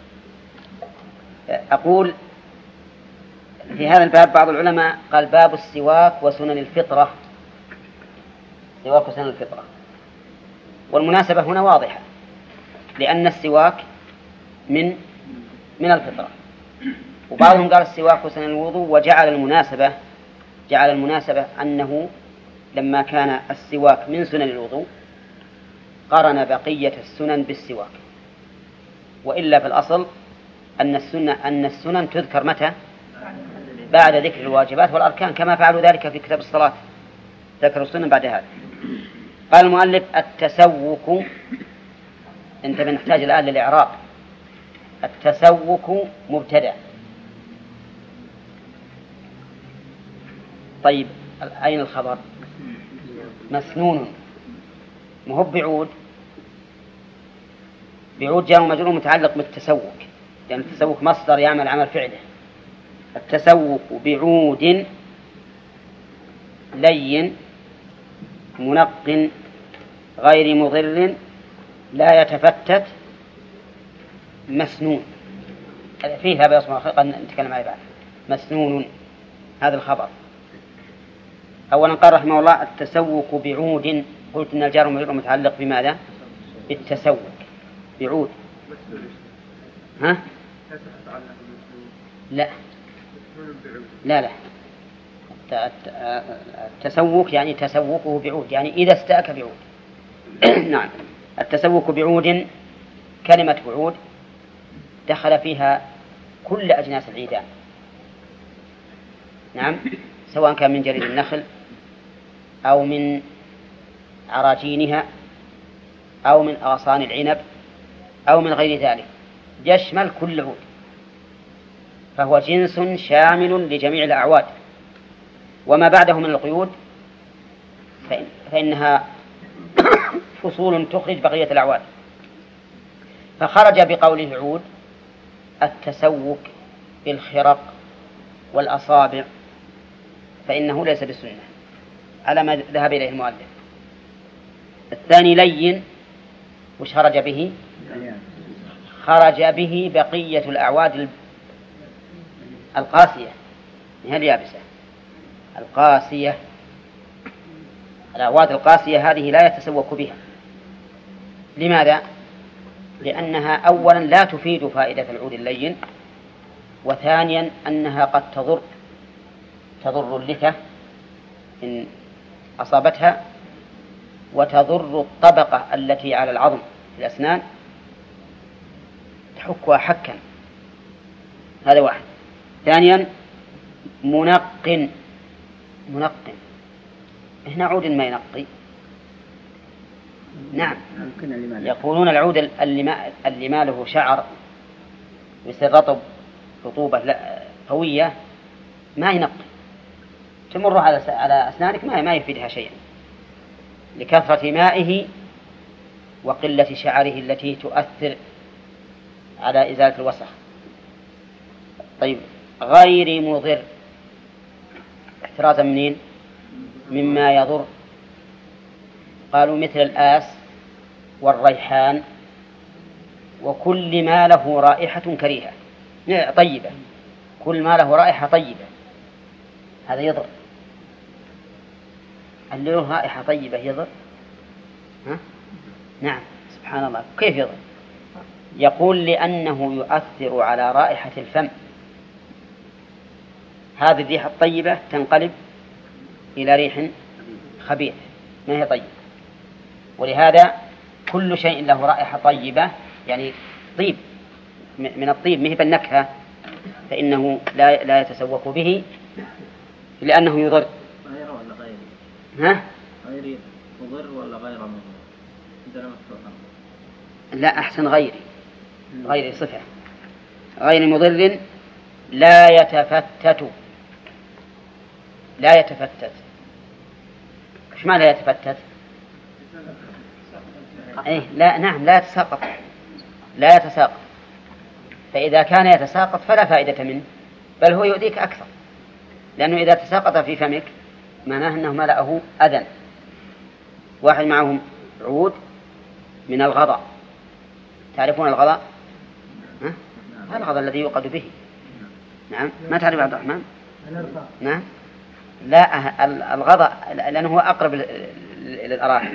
أقول في هذا الباب بعض العلماء قال باب السواك وسنن الفطرة. سواك وسنن الفطرة. والمناسبة هنا واضحة لأن السواك من من الفطرة. وبعضهم قال السواك وسنن الوضوء وجعل المناسبة جعل المناسبة أنه لما كان السواك من سنن الوضوء قرن بقية السنن بالسواك. وإلا في الأصل أن السنة أن السنن تذكر متى؟ بعد ذكر الواجبات والأركان كما فعلوا ذلك في كتاب الصلاة ذكروا السنن بعد هذا. قال المؤلف التسوك. انت بنحتاج الآن للإعراب. التسوك مبتدأ. طيب أين الخبر؟ مسنون مهب بعود. بعود جاء مجرور متعلق بالتسوك لأن يعني التسوك مصدر يعمل عمل فعله. التسوك بعود لين منق غير مضر لا يتفتت مسنون. فيها بيصمع خلقا نتكلم عليه بعد. مسنون هذا الخبر. أولا قال رحمه الله التسوك بعود قلت إن الجار والمجرور متعلق بماذا؟ بالتسوق بعود. ها؟ لا لا لا التسوق يعني تسوقه بعود، يعني إذا استأك بعود. نعم. التسوق بعود كلمة بعود دخل فيها كل أجناس العيدان، نعم، سواء كان من جريد النخل أو من عراجينها أو من أغصان العنب أو من غير ذلك، يشمل كل عود، فهو جنس شامل لجميع الأعواد. وما بعده من القيود فإنها فصول تخرج بقية الأعواد. فخرج بقوله عود التسوق بالخرق والأصابع، فإنه ليس بالسنة على ما ذهب إليه المؤلف. الثاني لين، وش خرج به؟ خرج به بقية الأعواد القاسية، هي اليابسة القاسية. الأعواد القاسية هذه لا يتسوق بها. لماذا؟ لأنها أولا لا تفيد فائدة العود اللين، وثانيا أنها قد تضر تضر اللثة إن أصابتها، وتضر الطبقة التي على العظم في الأسنان تحكها حكا. هذا واحد. ثانيا منق منق هنا عود ما ينقي. نعم، يقولون العود اللي ما له شعر يصير رطب رطوبة قوية ما ينقي، تمر على على أسنانك ما ما يفيدها شيئا لكثرة مائه وقلة شعره التي تؤثر على إزالة الوسخ. طيب، غير مضر احترازا منين؟ مما يضر. قالوا مثل الآس والريحان وكل ما له رائحة كريهة طيبة، كل ما له رائحة طيبة هذا يضر. اللي له رائحة طيبة يضر؟ ها؟ نعم، سبحان الله، كيف يضر؟ يقول لأنه يؤثر على رائحة الفم. هذه الريحة الطيبة تنقلب إلى ريح خبيث ما هي طيبة. ولهذا كل شيء له رائحة طيبة يعني طيب من الطيب مهب النكهة فإنه لا لا يتسوق به لأنه يضر. غير ولا غير؟ ها؟ غير مضر ولا غير مضر؟ لا، أحسن غيري غير صفة غير مضر لا يتفتت لا يتفتت إيش معنى لا يتفتت؟ إيه لا، نعم، لا يتساقط لا يتساقط. فإذا كان يتساقط فلا فائدة منه، بل هو يؤذيك أكثر، لأنه إذا تساقط في فمك معناه أنه ملأه أذى. واحد معهم عود من الغضاء، تعرفون الغضاء؟ ها؟ هذا الغضاء الذي يوقد به. نعم، ما تعرف عبد الرحمن؟ نعم، لا، الغضاء لأنه هو أقرب إلى الأراحل.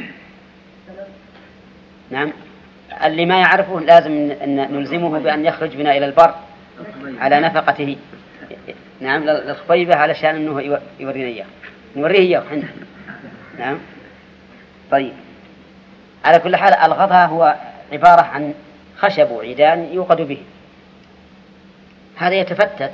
نعم، اللي ما يعرفه لازم أن نلزمه بأن يخرج بنا إلى البر على نفقته. نعم، للخبيبة علشان أنه يورينا إياه نوريه إياه. نعم. طيب، على كل حال الغضاء هو عبارة عن خشب وعيدان يوقد به، هذا يتفتت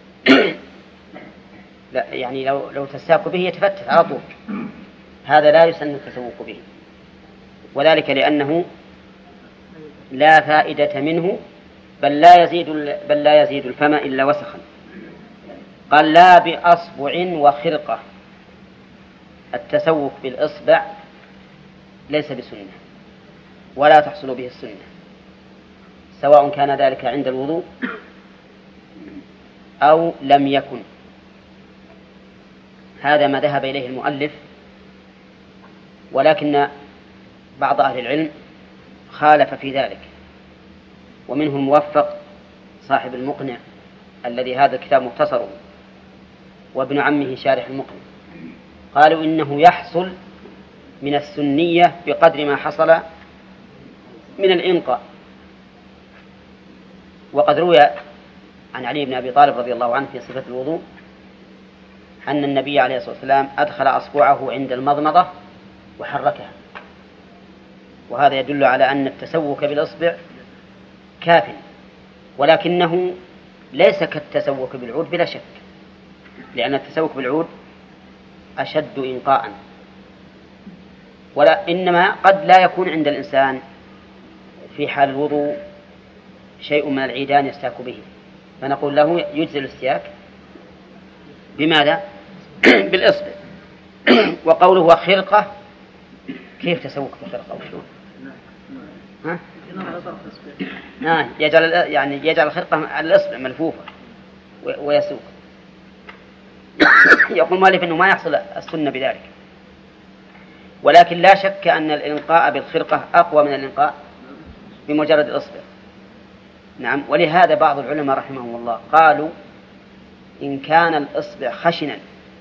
لا يعني لو لو تساق به يتفتت على طول، هذا لا يسن التسوق به، وذلك لأنه لا فائدة منه، بل لا يزيد بل لا يزيد الفم إلا وسخا. قال لا بأصبع وخرقة. التسوق بالإصبع ليس بسنة ولا تحصل به السنة، سواء كان ذلك عند الوضوء أو لم يكن. هذا ما ذهب إليه المؤلف، ولكن بعض أهل العلم خالف في ذلك، ومنهم الموفق صاحب المقنع الذي هذا الكتاب مختصره، وابن عمه شارح المقنع، قالوا إنه يحصل من السنية بقدر ما حصل من الإنقاء. وقد روي عن علي بن أبي طالب رضي الله عنه في صفة الوضوء أن النبي عليه الصلاة والسلام أدخل أصبعه عند المضمضة وحركها، وهذا يدل على أن التسوك بالإصبع كاف، ولكنه ليس كالتسوك بالعود بلا شك، لأن التسوك بالعود أشد إنقاء، ولا إنما قد لا يكون عند الإنسان في حال الوضوء شيء من العيدان يستاك به، فنقول له يجزي الاستياك بماذا؟ بالإصبع. وقوله وخرقة، كيف تسوك بخرقة وشو؟ ها؟ آه يجعل يعني يجعل الخرقة على الإصبع ملفوفة ويسوق. يقول مالك إنه ما يحصل السنة بذلك، ولكن لا شك أن الإنقاء بالخرقة أقوى من الإنقاء بمجرد الإصبع. نعم، ولهذا بعض العلماء رحمهم الله قالوا إن كان الإصبع خشنا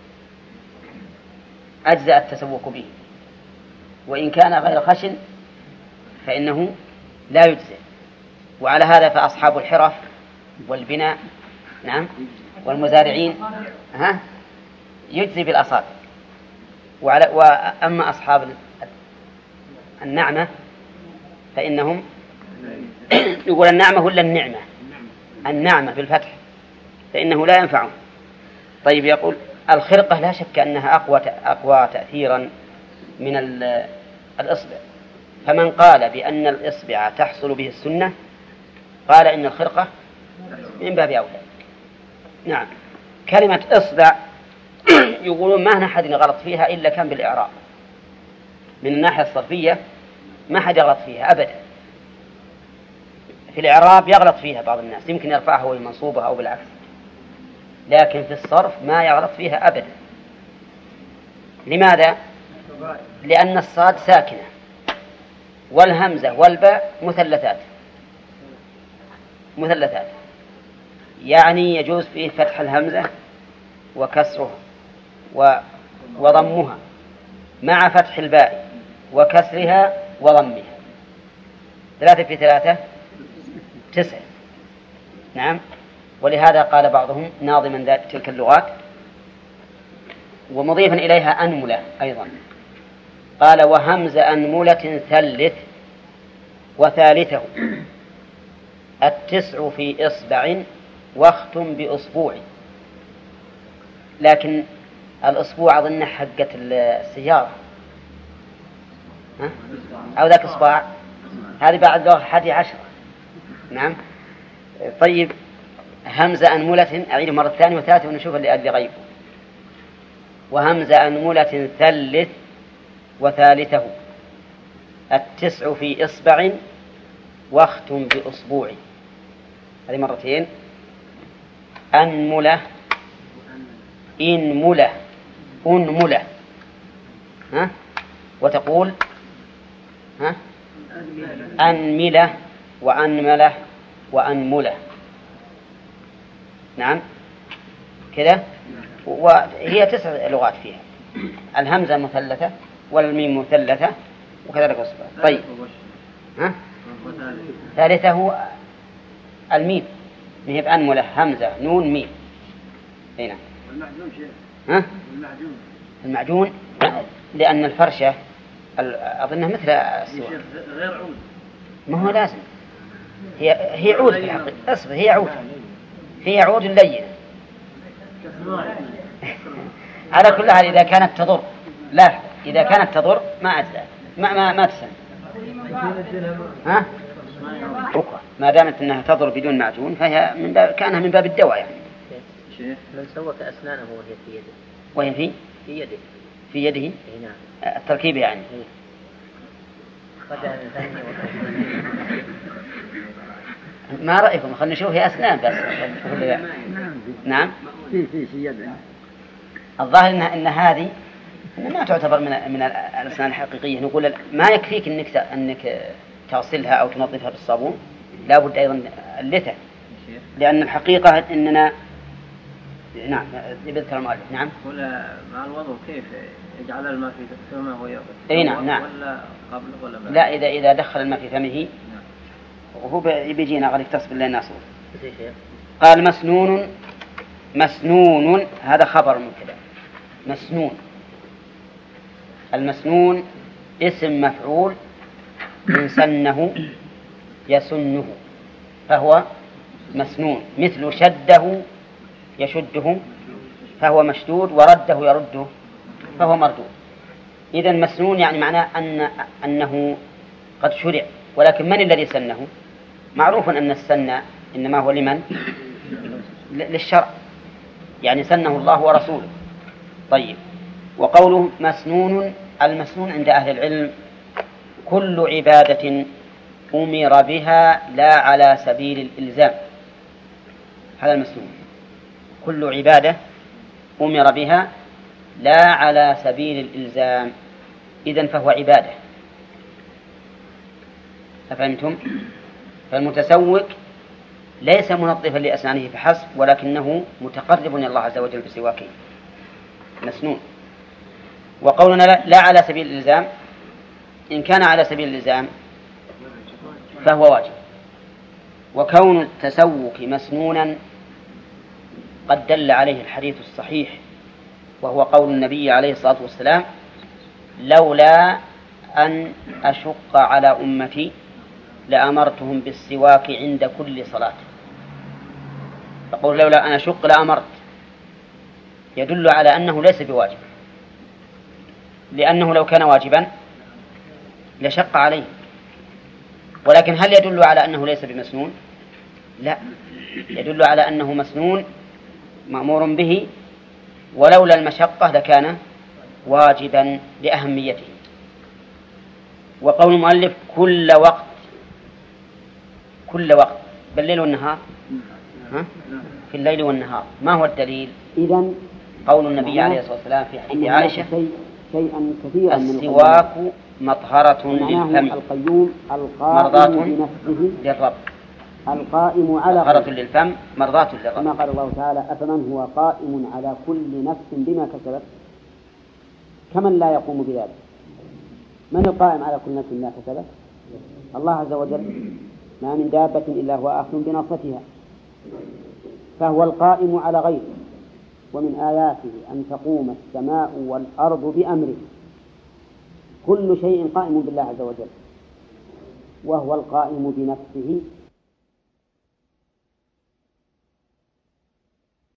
أجزأ التسوك به، وإن كان غير خشن فإنه لا يجزئ. وعلى هذا فأصحاب الحرف والبناء نعم والمزارعين ها يجزي بالأصابع، وعلى وأما أصحاب النعمة فإنهم يقول النعمة ولا النعمة، النعمة بالفتح، فإنه لا ينفعهم. طيب، يقول الخرقة لا شك أنها أقوى أقوى تأثيرا من الإصبع، فمن قال بأن الإصبع تحصل به السنة قال إن الخرقة من باب أولى. نعم، كلمة إصبع يقولون ما أحد يغلط فيها إلا كان بالإعراب، من الناحية الصرفية ما أحد يغلط فيها أبدا. في الإعراب يغلط فيها بعض الناس، يمكن يرفعها وهي منصوبة أو بالعكس، لكن في الصرف ما يغلط فيها أبدا. لماذا؟ لأن الصاد ساكنة والهمزة والباء مثلثات مثلثات يعني يجوز فيه فتح الهمزة وكسرها وضمها مع فتح الباء وكسرها وضمها، ثلاثة في ثلاثة تسعة. نعم، ولهذا قال بعضهم ناظما تلك اللغات ومضيفا إليها أنملة أيضا، قال وهمز أنملة ثلث وثالثه التسع في إصبع واختم بأصبوع. لكن الأصبوع أظن حقة السيارة ها؟ أو ذاك إصبع، هذه بعد لغة حادي عشر. نعم، طيب، همزة أنملة أعيد مرة ثانية وثالثة ونشوف اللي أدري غيبه. وهمزة أنملة ثلث وثالثه التسع في إصبع واختم بأصبوع، هذه مرتين. أنملة إنملة أنملة ها؟ وتقول ها؟ أنملة وأنملة وأنملة. نعم كذا، وهي تسع لغات فيها، الهمزة مثلثة والميم مثلثة وكذلك الصفات. طيب، ها؟ ثالثه الميم، هي بأنملة همزة نون ميم. هنا والمعجون شيء ها؟ المعجون المعجون لأن الفرشة أظنها مثل السواك غير عود، ما هو لازم، هي هي عود في الحقيقة، أصبر هي عود، هي عود لينة على كل حال. إذا كانت تضر لا، إذا كانت تضر ما أجزأ ما ما ما تسمى ها ركوة، ما دامت أنها تضر بدون معجون فهي من باب كأنها من باب الدواء يعني. من سوك أسنانه وهي في يده، وهي في في يده في يده نعم التركيب يعني. ما رأيكم؟ خلنا نشوف هي أسنان بس. نعم في في في يد. الظاهر إن إن هذه ما تعتبر من من الأسنان الحقيقية. نقول ما يكفيك إنك إنك تغسلها أو تنظفها بالصابون، لا بد أيضا اللثة، لأن الحقيقة إننا نعم يذكر المؤلف. نعم. ولا مع الوضوء كيف يجعل الماء في فمه وهو يأخذ؟ اي نعم نعم. ولا قبل ولا بعد؟ لا إذا إذا دخل الماء في فمه وهو بيجينا غادي تصبر لنا صوت. قال مسنون. مسنون هذا خبر مبتدأ. مسنون. المسنون اسم مفعول من سنه يسنه فهو مسنون، مثل شده يشده فهو مشدود، ورده يرده فهو مردود. إذن مسنون يعني معناه أن أنه قد شرع، ولكن من الذي سنه؟ معروف أن السن إنما هو لمن؟ للشرع، يعني سنه الله ورسوله. طيب، وقوله مسنون، المسنون عند أهل العلم كل عبادة أمر بها لا على سبيل الإلزام، هذا المسنون. كل عبادة أمر بها لا على سبيل الإلزام، إذن فهو عبادة. أفهمتم؟ فالمتسوق ليس منظفا لأسنانه فحسب، ولكنه متقرب إلى الله عز وجل بسواكه، مسنون. وقولنا لا على سبيل الإلزام، إن كان على سبيل الإلزام فهو واجب. وكون التسوق مسنونا قد دل عليه الحديث الصحيح، وهو قول النبي عليه الصلاة والسلام: لولا أن أشق على أمتي لأمرتهم بالسواك عند كل صلاة. فقول لولا أن أشق لأمرت، يدل على أنه ليس بواجب، لأنه لو كان واجبا لشق عليه. ولكن هل يدل على أنه ليس بمسنون؟ لا، يدل على أنه مسنون مأمور به، ولولا المشقة لكان واجبا لأهميته. وقول المؤلف كل وقت، كل وقت بالليل والنهار، ها؟ في الليل والنهار، ما هو الدليل؟ إذن قول النبي عليه الصلاة والسلام في حديث عائشة: شيئا كثيرا من السواك مطهرة للفم القيوم مرضاة القائم بنفسه للرب، القائم على مطهرة للفم مرضاة كما للرب. قال الله تعالى: أفمن هو قائم على كل نفس بما كسبت كمن لا يقوم بذلك. من القائم على كل نفس بما كسبت؟ الله عز وجل، ما من دابة إلا هو آخذ بناصيتها، فهو القائم على غيره. ومن آياته أن تقوم السماء والأرض بأمره، كل شيء قائم بالله عز وجل، وهو القائم بنفسه